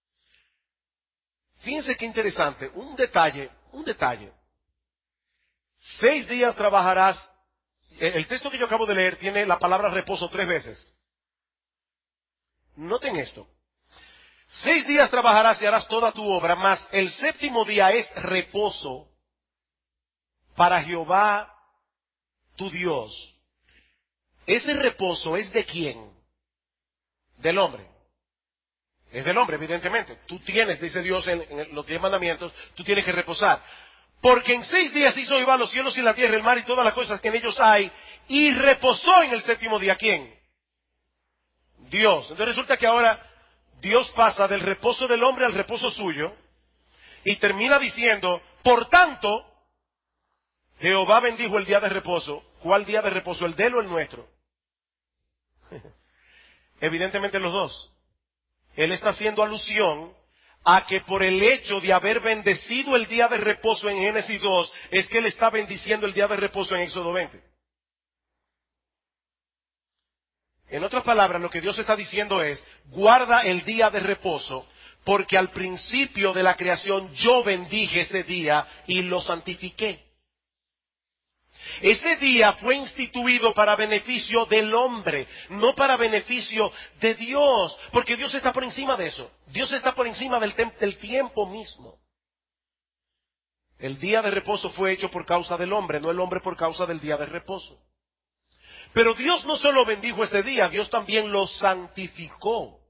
Fíjense qué interesante, un detalle. 6 días trabajarás. El texto que yo acabo de leer tiene la palabra reposo 3 veces. Noten esto. 6 días trabajarás y harás toda tu obra, mas el séptimo día es reposo para Jehová tu Dios. Ese reposo es ¿de quién? Del hombre. Es del hombre, evidentemente. Tú tienes, dice Dios en los 10 mandamientos, tú tienes que reposar. Porque en 6 días hizo Jehová los cielos y la tierra, el mar y todas las cosas que en ellos hay, y reposó en el séptimo día. ¿Quién? Dios. Entonces resulta que ahora Dios pasa del reposo del hombre al reposo suyo y termina diciendo, por tanto, Jehová bendijo el día de reposo. ¿Cuál día de reposo? ¿El de él o el nuestro? Evidentemente los dos. Él está haciendo alusión a que por el hecho de haber bendecido el día de reposo en Génesis 2, es que él está bendiciendo el día de reposo en Éxodo 20. En otras palabras, lo que Dios está diciendo es, guarda el día de reposo, porque al principio de la creación yo bendije ese día y lo santifiqué. Ese día fue instituido para beneficio del hombre, no para beneficio de Dios, porque Dios está por encima de eso. Dios está por encima del tiempo mismo. El día de reposo fue hecho por causa del hombre, no el hombre por causa del día de reposo. Pero Dios no solo bendijo ese día, Dios también lo santificó.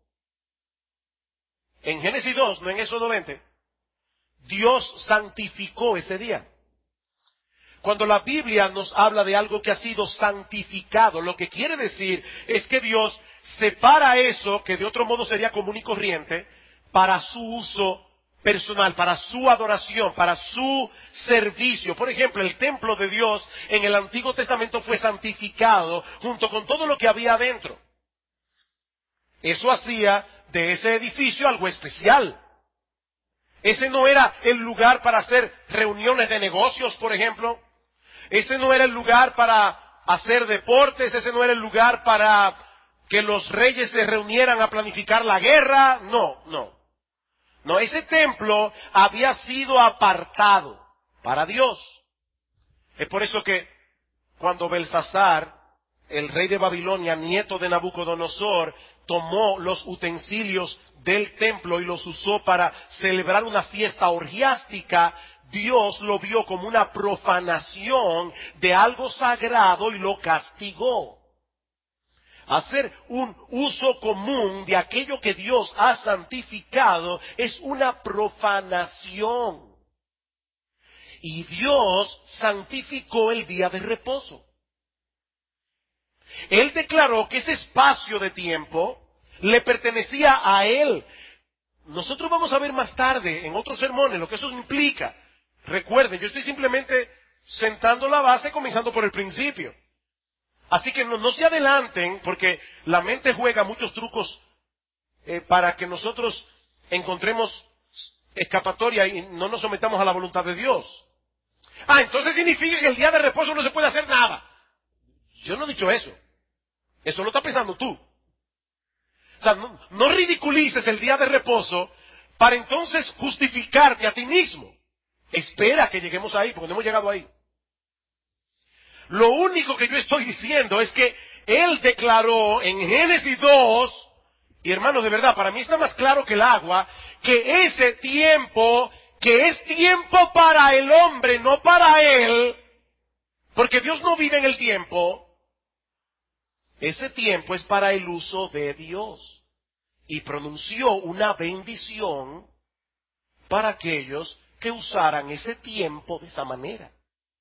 En Génesis 2, no en Éxodo 20, Dios santificó ese día. Cuando la Biblia nos habla de algo que ha sido santificado, lo que quiere decir es que Dios separa eso, que de otro modo sería común y corriente, para su uso personal, para su adoración, para su servicio. Por ejemplo, el templo de Dios en el Antiguo Testamento fue santificado junto con todo lo que había adentro. Eso hacía de ese edificio algo especial. Ese no era el lugar para hacer reuniones de negocios, por ejemplo. Ese no era el lugar para hacer deportes. Ese no era el lugar para que los reyes se reunieran a planificar la guerra. No, ese templo había sido apartado para Dios. Es por eso que cuando Belsasar, el rey de Babilonia, nieto de Nabucodonosor, tomó los utensilios del templo y los usó para celebrar una fiesta orgiástica, Dios lo vio como una profanación de algo sagrado y lo castigó. Hacer un uso común de aquello que Dios ha santificado es una profanación. Y Dios santificó el día de reposo. Él declaró que ese espacio de tiempo le pertenecía a Él. Nosotros vamos a ver más tarde, en otros sermones, lo que eso implica. Recuerden, yo estoy simplemente sentando la base, comenzando por el principio. Así que no se adelanten, porque la mente juega muchos trucos para que nosotros encontremos escapatoria y no nos sometamos a la voluntad de Dios. Entonces significa que el día de reposo no se puede hacer nada. Yo no he dicho eso. Eso lo estás pensando tú. O sea, no ridiculices el día de reposo para entonces justificarte a ti mismo. Espera que lleguemos ahí, porque no hemos llegado ahí. Lo único que yo estoy diciendo es que Él declaró en Génesis 2, y hermanos, de verdad, para mí está más claro que el agua, que ese tiempo, que es tiempo para el hombre, no para Él, porque Dios no vive en el tiempo, ese tiempo es para el uso de Dios. Y pronunció una bendición para aquellos que usaran ese tiempo de esa manera.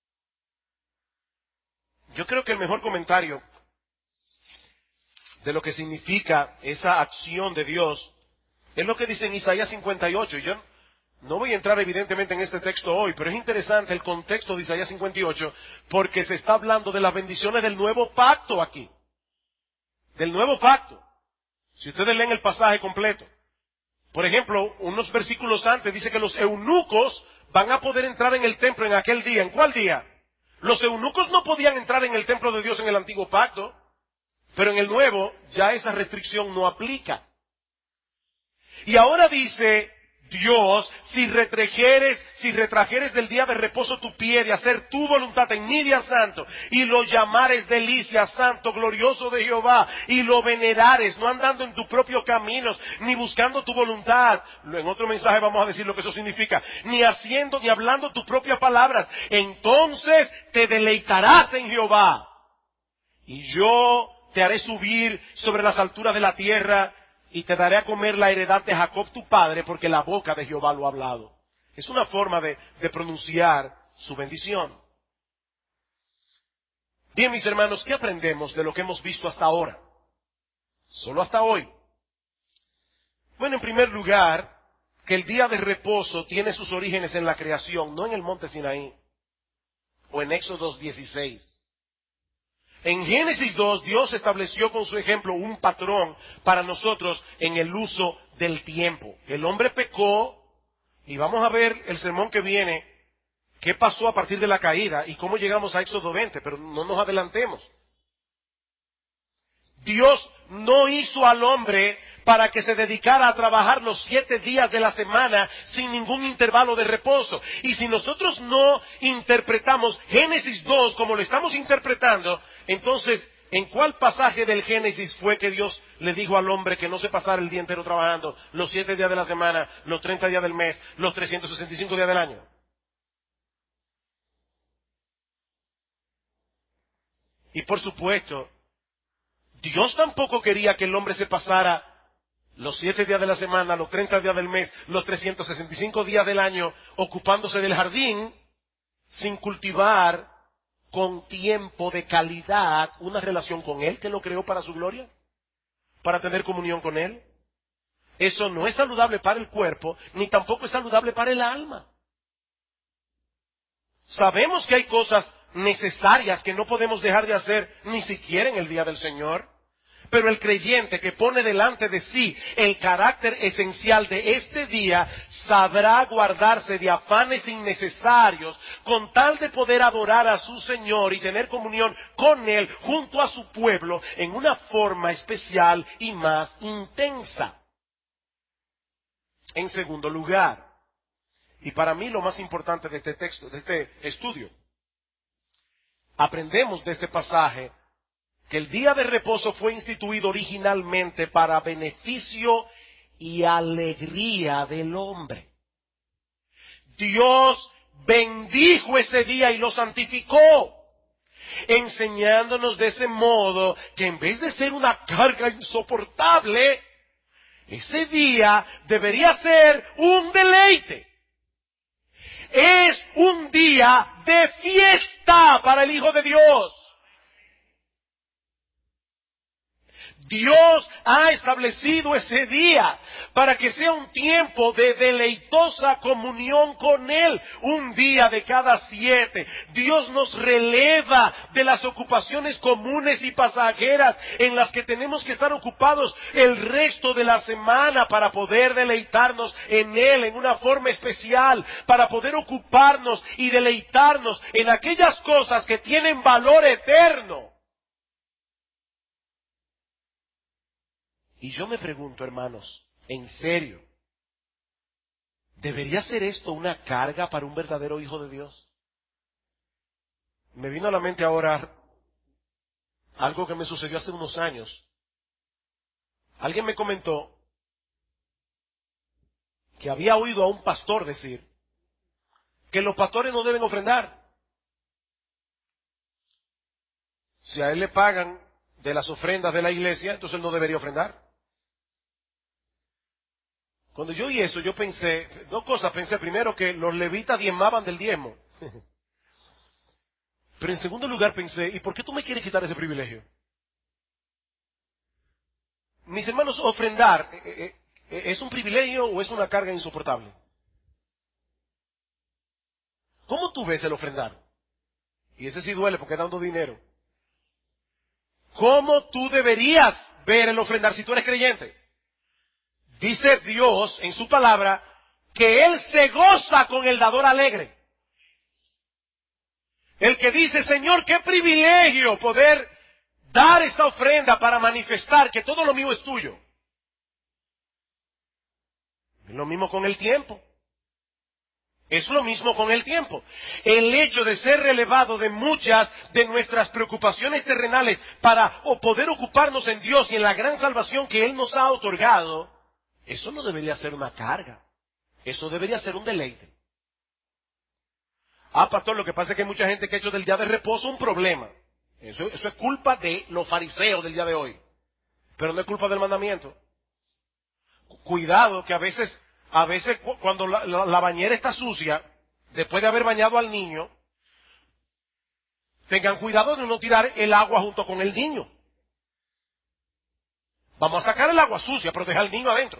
Yo creo que el mejor comentario de lo que significa esa acción de Dios es lo que dice en Isaías 58. Y yo no voy a entrar evidentemente en este texto hoy, pero es interesante el contexto de Isaías 58 porque se está hablando de las bendiciones del nuevo pacto aquí. Del nuevo pacto. Si ustedes leen el pasaje completo. Por ejemplo, unos versículos antes dice que los eunucos van a poder entrar en el templo en aquel día. ¿En cuál día? Los eunucos no podían entrar en el templo de Dios en el antiguo pacto, pero en el nuevo ya esa restricción no aplica. Y ahora dice Dios, si retrajeres del día de reposo tu pie de hacer tu voluntad en mi día santo, y lo llamares delicia, santo, glorioso de Jehová, y lo venerares, no andando en tus propios caminos, ni buscando tu voluntad. En otro mensaje vamos a decir lo que eso significa. Ni haciendo, ni hablando tus propias palabras. Entonces te deleitarás en Jehová. Y yo te haré subir sobre las alturas de la tierra, y te daré a comer la heredad de Jacob tu padre, porque la boca de Jehová lo ha hablado. Es una forma de pronunciar su bendición. Bien, mis hermanos, ¿qué aprendemos de lo que hemos visto hasta ahora? Solo hasta hoy. Bueno, en primer lugar, que el día de reposo tiene sus orígenes en la creación, no en el monte Sinaí, o en Éxodo 16. En Génesis 2, Dios estableció con su ejemplo un patrón para nosotros en el uso del tiempo. El hombre pecó, y vamos a ver el sermón que viene, qué pasó a partir de la caída y cómo llegamos a Éxodo 20, pero no nos adelantemos. Dios no hizo al hombre para que se dedicara a trabajar los 7 días de la semana sin ningún intervalo de reposo. Y si nosotros no interpretamos Génesis 2 como lo estamos interpretando, entonces, ¿en cuál pasaje del Génesis fue que Dios le dijo al hombre que no se pasara el día entero trabajando, los 7 días de la semana, los 30 días del mes, los 365 días del año? Y por supuesto, Dios tampoco quería que el hombre se pasara los 7 días de la semana, los 30 días del mes, los 365 días del año ocupándose del jardín sin cultivar con tiempo de calidad una relación con Él, que lo creó para su gloria, para tener comunión con Él. Eso no es saludable para el cuerpo, ni tampoco es saludable para el alma. Sabemos que hay cosas necesarias que no podemos dejar de hacer ni siquiera en el día del Señor. Pero el creyente que pone delante de sí el carácter esencial de este día sabrá guardarse de afanes innecesarios con tal de poder adorar a su Señor y tener comunión con Él junto a su pueblo en una forma especial y más intensa. En segundo lugar, y para mí lo más importante de este texto, de este estudio, aprendemos de este pasaje que el día de reposo fue instituido originalmente para beneficio y alegría del hombre. Dios bendijo ese día y lo santificó, enseñándonos de ese modo que en vez de ser una carga insoportable, ese día debería ser un deleite. Es un día de fiesta para el Hijo de Dios. Dios ha establecido ese día para que sea un tiempo de deleitosa comunión con Él. Un día de cada 7. Dios nos releva de las ocupaciones comunes y pasajeras en las que tenemos que estar ocupados el resto de la semana para poder deleitarnos en Él en una forma especial, para poder ocuparnos y deleitarnos en aquellas cosas que tienen valor eterno. Y yo me pregunto, hermanos, en serio, ¿debería ser esto una carga para un verdadero hijo de Dios? Me vino a la mente ahora algo que me sucedió hace unos años. Alguien me comentó que había oído a un pastor decir que los pastores no deben ofrendar. Si a él le pagan de las ofrendas de la iglesia, entonces él no debería ofrendar. Cuando yo oí eso, yo pensé, 2 cosas. Pensé primero que los levitas diezmaban del diezmo. Pero en segundo lugar pensé, ¿y por qué tú me quieres quitar ese privilegio? Mis hermanos, ofrendar, ¿es un privilegio o es una carga insoportable? ¿Cómo tú ves el ofrendar? Y ese sí duele porque es dando dinero. ¿Cómo tú deberías ver el ofrendar si tú eres creyente? Dice Dios en su palabra que Él se goza con el dador alegre. El que dice, Señor, qué privilegio poder dar esta ofrenda para manifestar que todo lo mío es tuyo. Es lo mismo con el tiempo. Es lo mismo con el tiempo. El hecho de ser relevado de muchas de nuestras preocupaciones terrenales para poder ocuparnos en Dios y en la gran salvación que Él nos ha otorgado, eso no debería ser una carga. Eso debería ser un deleite. Pastor, lo que pasa es que hay mucha gente que ha hecho del día de reposo un problema. Eso es culpa de los fariseos del día de hoy. Pero no es culpa del mandamiento. Cuidado que a veces cuando la bañera está sucia, después de haber bañado al niño, tengan cuidado de no tirar el agua junto con el niño. Vamos a sacar el agua sucia, pero dejar al niño adentro.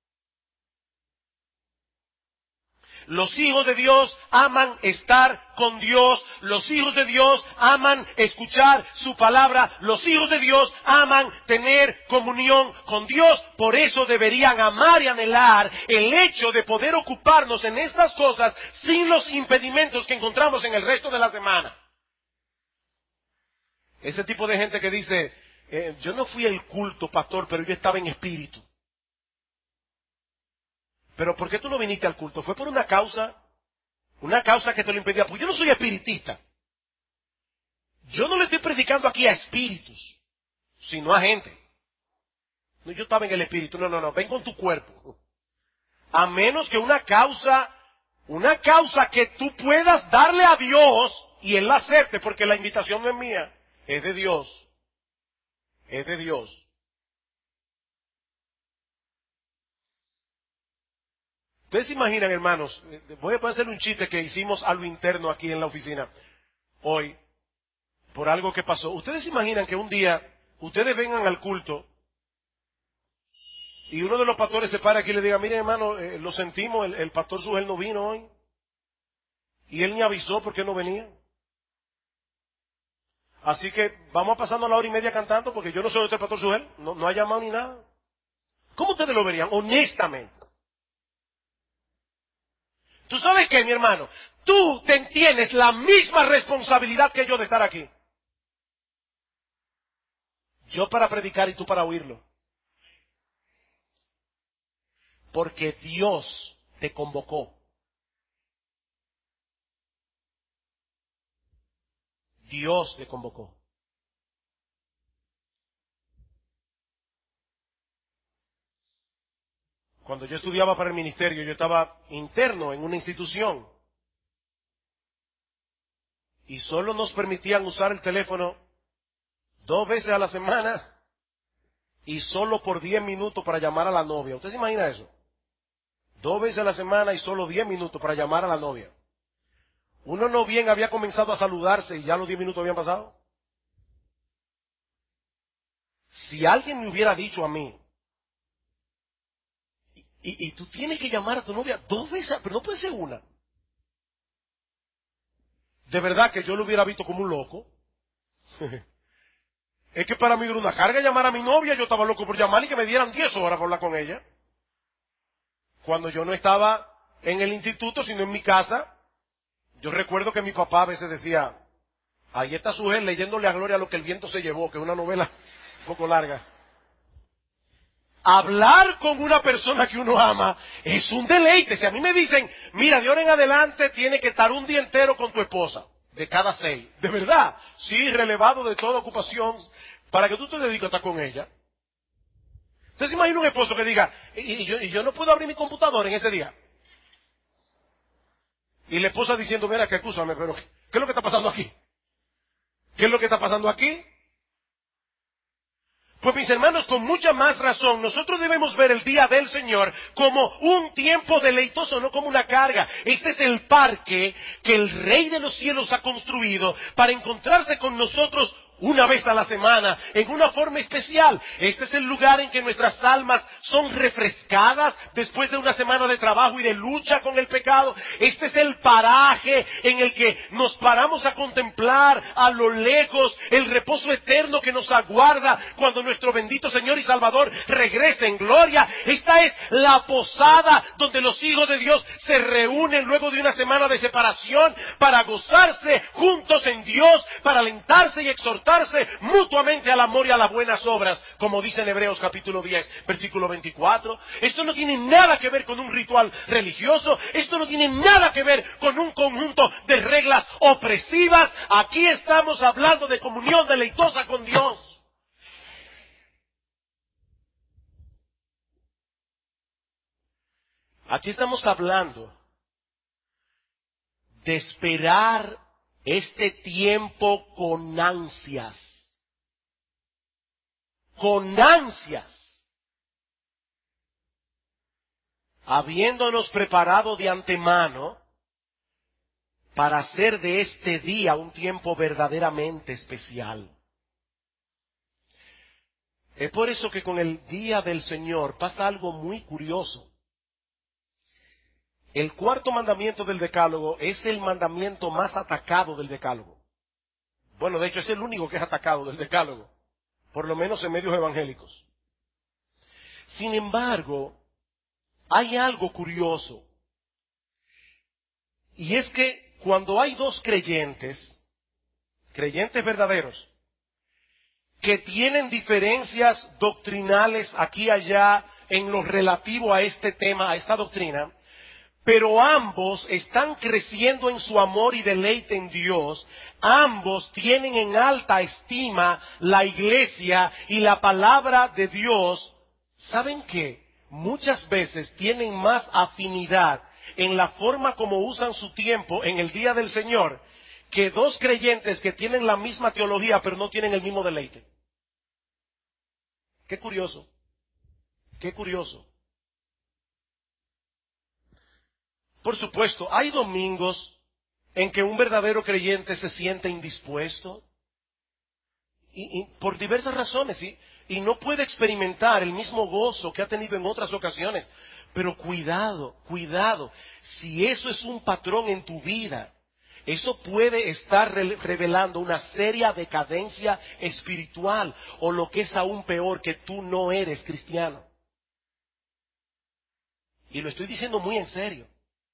Los hijos de Dios aman estar con Dios. Los hijos de Dios aman escuchar su palabra. Los hijos de Dios aman tener comunión con Dios. Por eso deberían amar y anhelar el hecho de poder ocuparnos en estas cosas sin los impedimentos que encontramos en el resto de la semana. Ese tipo de gente que dice, yo no fui al culto, pastor, pero yo estaba en espíritu. pero ¿por qué tú no viniste al culto? Fue por una causa que te lo impedía. Pues yo no soy espiritista. Yo no le estoy predicando aquí a espíritus, sino a gente. No, yo estaba en el espíritu. No, ven con tu cuerpo. A menos que una causa que tú puedas darle a Dios y Él la acepte, porque la invitación no es mía, es de Dios. Es de Dios. Ustedes se imaginan, hermanos, voy a hacer un chiste que hicimos a lo interno aquí en la oficina hoy, por algo que pasó. Ustedes se imaginan que un día ustedes vengan al culto y uno de los pastores se para aquí y le diga, miren hermano, lo sentimos, el pastor Sugel no vino hoy. Y él ni avisó por qué no venía. Así que vamos pasando la hora y media cantando, porque yo no soy el pastor Sugel, no ha llamado ni nada. ¿Cómo ustedes lo verían? Honestamente. ¿Tú sabes qué, mi hermano? Tú tienes la misma responsabilidad que yo de estar aquí. Yo para predicar y tú para oírlo. Porque Dios te convocó. Dios te convocó. Cuando yo estudiaba para el ministerio, yo estaba interno en una institución. Y solo nos permitían usar el teléfono 2 veces a la semana y solo por 10 minutos para llamar a la novia. ¿Usted se imagina eso? 2 veces a la semana y solo 10 minutos para llamar a la novia. Uno no bien había comenzado a saludarse y ya los 10 minutos habían pasado. Si alguien me hubiera dicho a mí, y tú tienes que llamar a tu novia 2 veces, pero no puede ser una. De verdad que yo lo hubiera visto como un loco. Es que para mí era una carga llamar a mi novia, yo estaba loco por llamar y que me dieran 10 horas para hablar con ella. Cuando yo no estaba en el instituto, sino en mi casa, yo recuerdo que mi papá a veces decía, ahí está Sugel leyéndole a Gloria lo que el viento se llevó, que es una novela un poco larga. Hablar con una persona que uno ama es un deleite. Si a mí me dicen, mira, de ahora en adelante tiene que estar un día entero con tu esposa, de cada 6. De verdad, sí, relevado de toda ocupación, para que tú te dediques a estar con ella. Entonces imagina un esposo que diga, y yo no puedo abrir mi computadora en ese día. Y la esposa diciendo, mira, que escúchame, pero ¿qué es lo que está pasando aquí? ¿Qué es lo que está pasando aquí? Pues mis hermanos, con mucha más razón, nosotros debemos ver el día del Señor como un tiempo deleitoso, no como una carga. Este es el parque que el Rey de los cielos ha construido para encontrarse con nosotros una vez a la semana, en una forma especial. Este es el lugar en que nuestras almas son refrescadas después de una semana de trabajo y de lucha con el pecado. Este es el paraje en el que nos paramos a contemplar a lo lejos el reposo eterno que nos aguarda cuando nuestro bendito Señor y Salvador regrese en gloria. Esta es la posada donde los hijos de Dios se reúnen luego de una semana de separación para gozarse juntos en Dios, para alentarse y exhortarse mutuamente al amor y a las buenas obras, como dice en Hebreos capítulo 10, versículo 24. Esto no tiene nada que ver con un ritual religioso, esto no tiene nada que ver con un conjunto de reglas opresivas. Aquí estamos hablando de comunión deleitosa con Dios. Aquí estamos hablando de esperar este tiempo con ansias. Con ansias. Habiéndonos preparado de antemano para hacer de este día un tiempo verdaderamente especial. Es por eso que con el día del Señor pasa algo muy curioso. El 4º mandamiento del Decálogo es el mandamiento más atacado del Decálogo. Bueno, de hecho es el único que es atacado del Decálogo, por lo menos en medios evangélicos. Sin embargo, hay algo curioso, y es que cuando hay 2 creyentes verdaderos, que tienen diferencias doctrinales aquí y allá en lo relativo a este tema, a esta doctrina, pero ambos están creciendo en su amor y deleite en Dios. Ambos tienen en alta estima la iglesia y la palabra de Dios. ¿Saben qué? Muchas veces tienen más afinidad en la forma como usan su tiempo en el día del Señor que dos creyentes que tienen la misma teología pero no tienen el mismo deleite. Qué curioso. Qué curioso. Por supuesto, hay domingos en que un verdadero creyente se siente indispuesto y por diversas razones y no puede experimentar el mismo gozo que ha tenido en otras ocasiones. Pero cuidado, cuidado, si eso es un patrón en tu vida, eso puede estar revelando una seria decadencia espiritual o lo que es aún peor, que tú no eres cristiano. Y lo estoy diciendo muy en serio.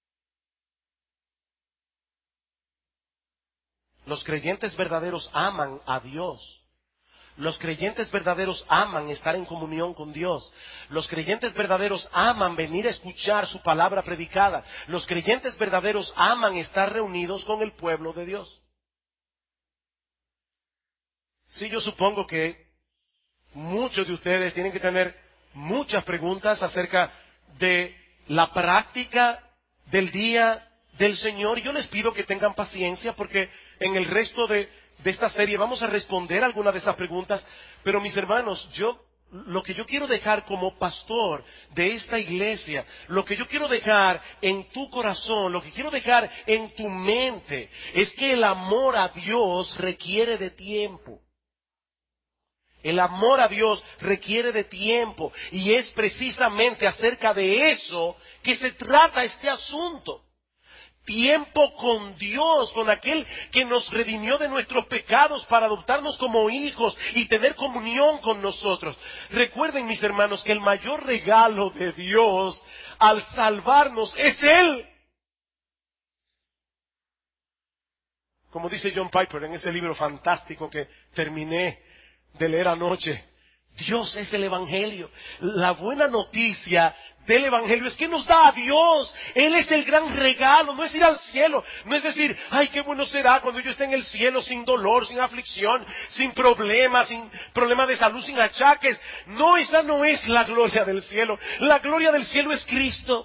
Los creyentes verdaderos aman a Dios. Los creyentes verdaderos aman estar en comunión con Dios. Los creyentes verdaderos aman venir a escuchar su palabra predicada. Los creyentes verdaderos aman estar reunidos con el pueblo de Dios. Sí, yo supongo que muchos de ustedes tienen que tener muchas preguntas acerca de la práctica del día del Señor. Yo les pido que tengan paciencia porque en el resto de esta serie vamos a responder algunas de esas preguntas. Pero mis hermanos, lo que yo quiero dejar como pastor de esta iglesia, lo que yo quiero dejar en tu corazón, lo que quiero dejar en tu mente, es que el amor a Dios requiere de tiempo. El amor a Dios requiere de tiempo y es precisamente acerca de eso que se trata este asunto. Tiempo con Dios, con aquel que nos redimió de nuestros pecados para adoptarnos como hijos y tener comunión con nosotros. Recuerden, mis hermanos, que el mayor regalo de Dios al salvarnos es Él. Como dice John Piper en ese libro fantástico que terminé de leer anoche, Dios es el Evangelio. La buena noticia del Evangelio es que nos da a Dios. Él es el gran regalo, no es ir al cielo, no es decir, ay, qué bueno será cuando yo esté en el cielo sin dolor, sin aflicción, sin problemas de salud, sin achaques. No, esa no es la gloria del cielo. La gloria del cielo es Cristo.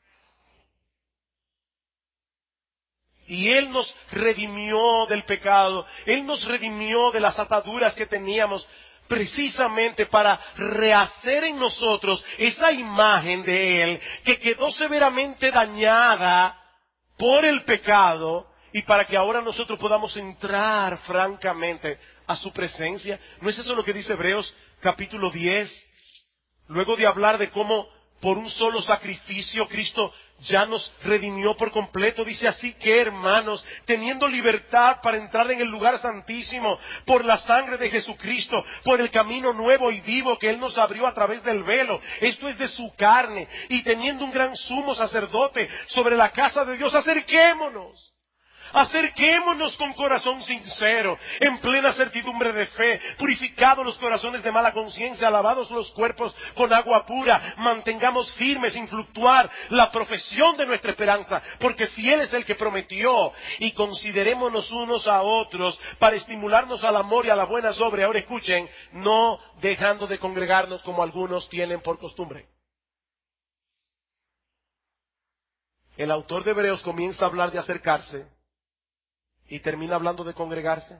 Y Él nos redimió del pecado, Él nos redimió de las ataduras que teníamos, precisamente para rehacer en nosotros esa imagen de Él que quedó severamente dañada por el pecado y para que ahora nosotros podamos entrar francamente a su presencia. ¿No es eso lo que dice Hebreos capítulo 10? Luego de hablar de cómo por un solo sacrificio Cristo ya nos redimió por completo, dice: así que, hermanos, teniendo libertad para entrar en el lugar santísimo por la sangre de Jesucristo, por el camino nuevo y vivo que Él nos abrió a través del velo, esto es de su carne, y teniendo un gran sumo sacerdote sobre la casa de Dios, acerquémonos. Acerquémonos con corazón sincero, en plena certidumbre de fe, purificados los corazones de mala conciencia, lavados los cuerpos con agua pura, mantengamos firme sin fluctuar la profesión de nuestra esperanza, porque fiel es el que prometió, y considerémonos unos a otros para estimularnos al amor y a la buena obra. Ahora escuchen, no dejando de congregarnos como algunos tienen por costumbre. El autor de Hebreos comienza a hablar de acercarse y termina hablando de congregarse.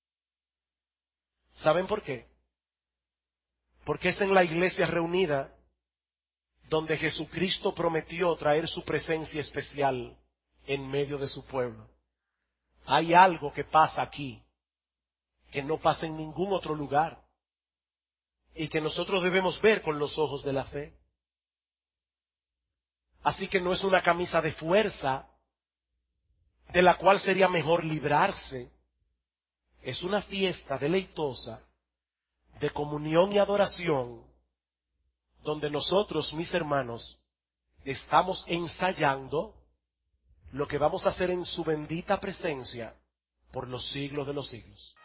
¿Saben por qué? Porque es en la iglesia reunida donde Jesucristo prometió traer su presencia especial en medio de su pueblo. Hay algo que pasa aquí que no pasa en ningún otro lugar y que nosotros debemos ver con los ojos de la fe. Así que no es una camisa de fuerza de la cual sería mejor librarse. Es una fiesta deleitosa de comunión y adoración, donde nosotros, mis hermanos, estamos ensayando lo que vamos a hacer en su bendita presencia por los siglos de los siglos.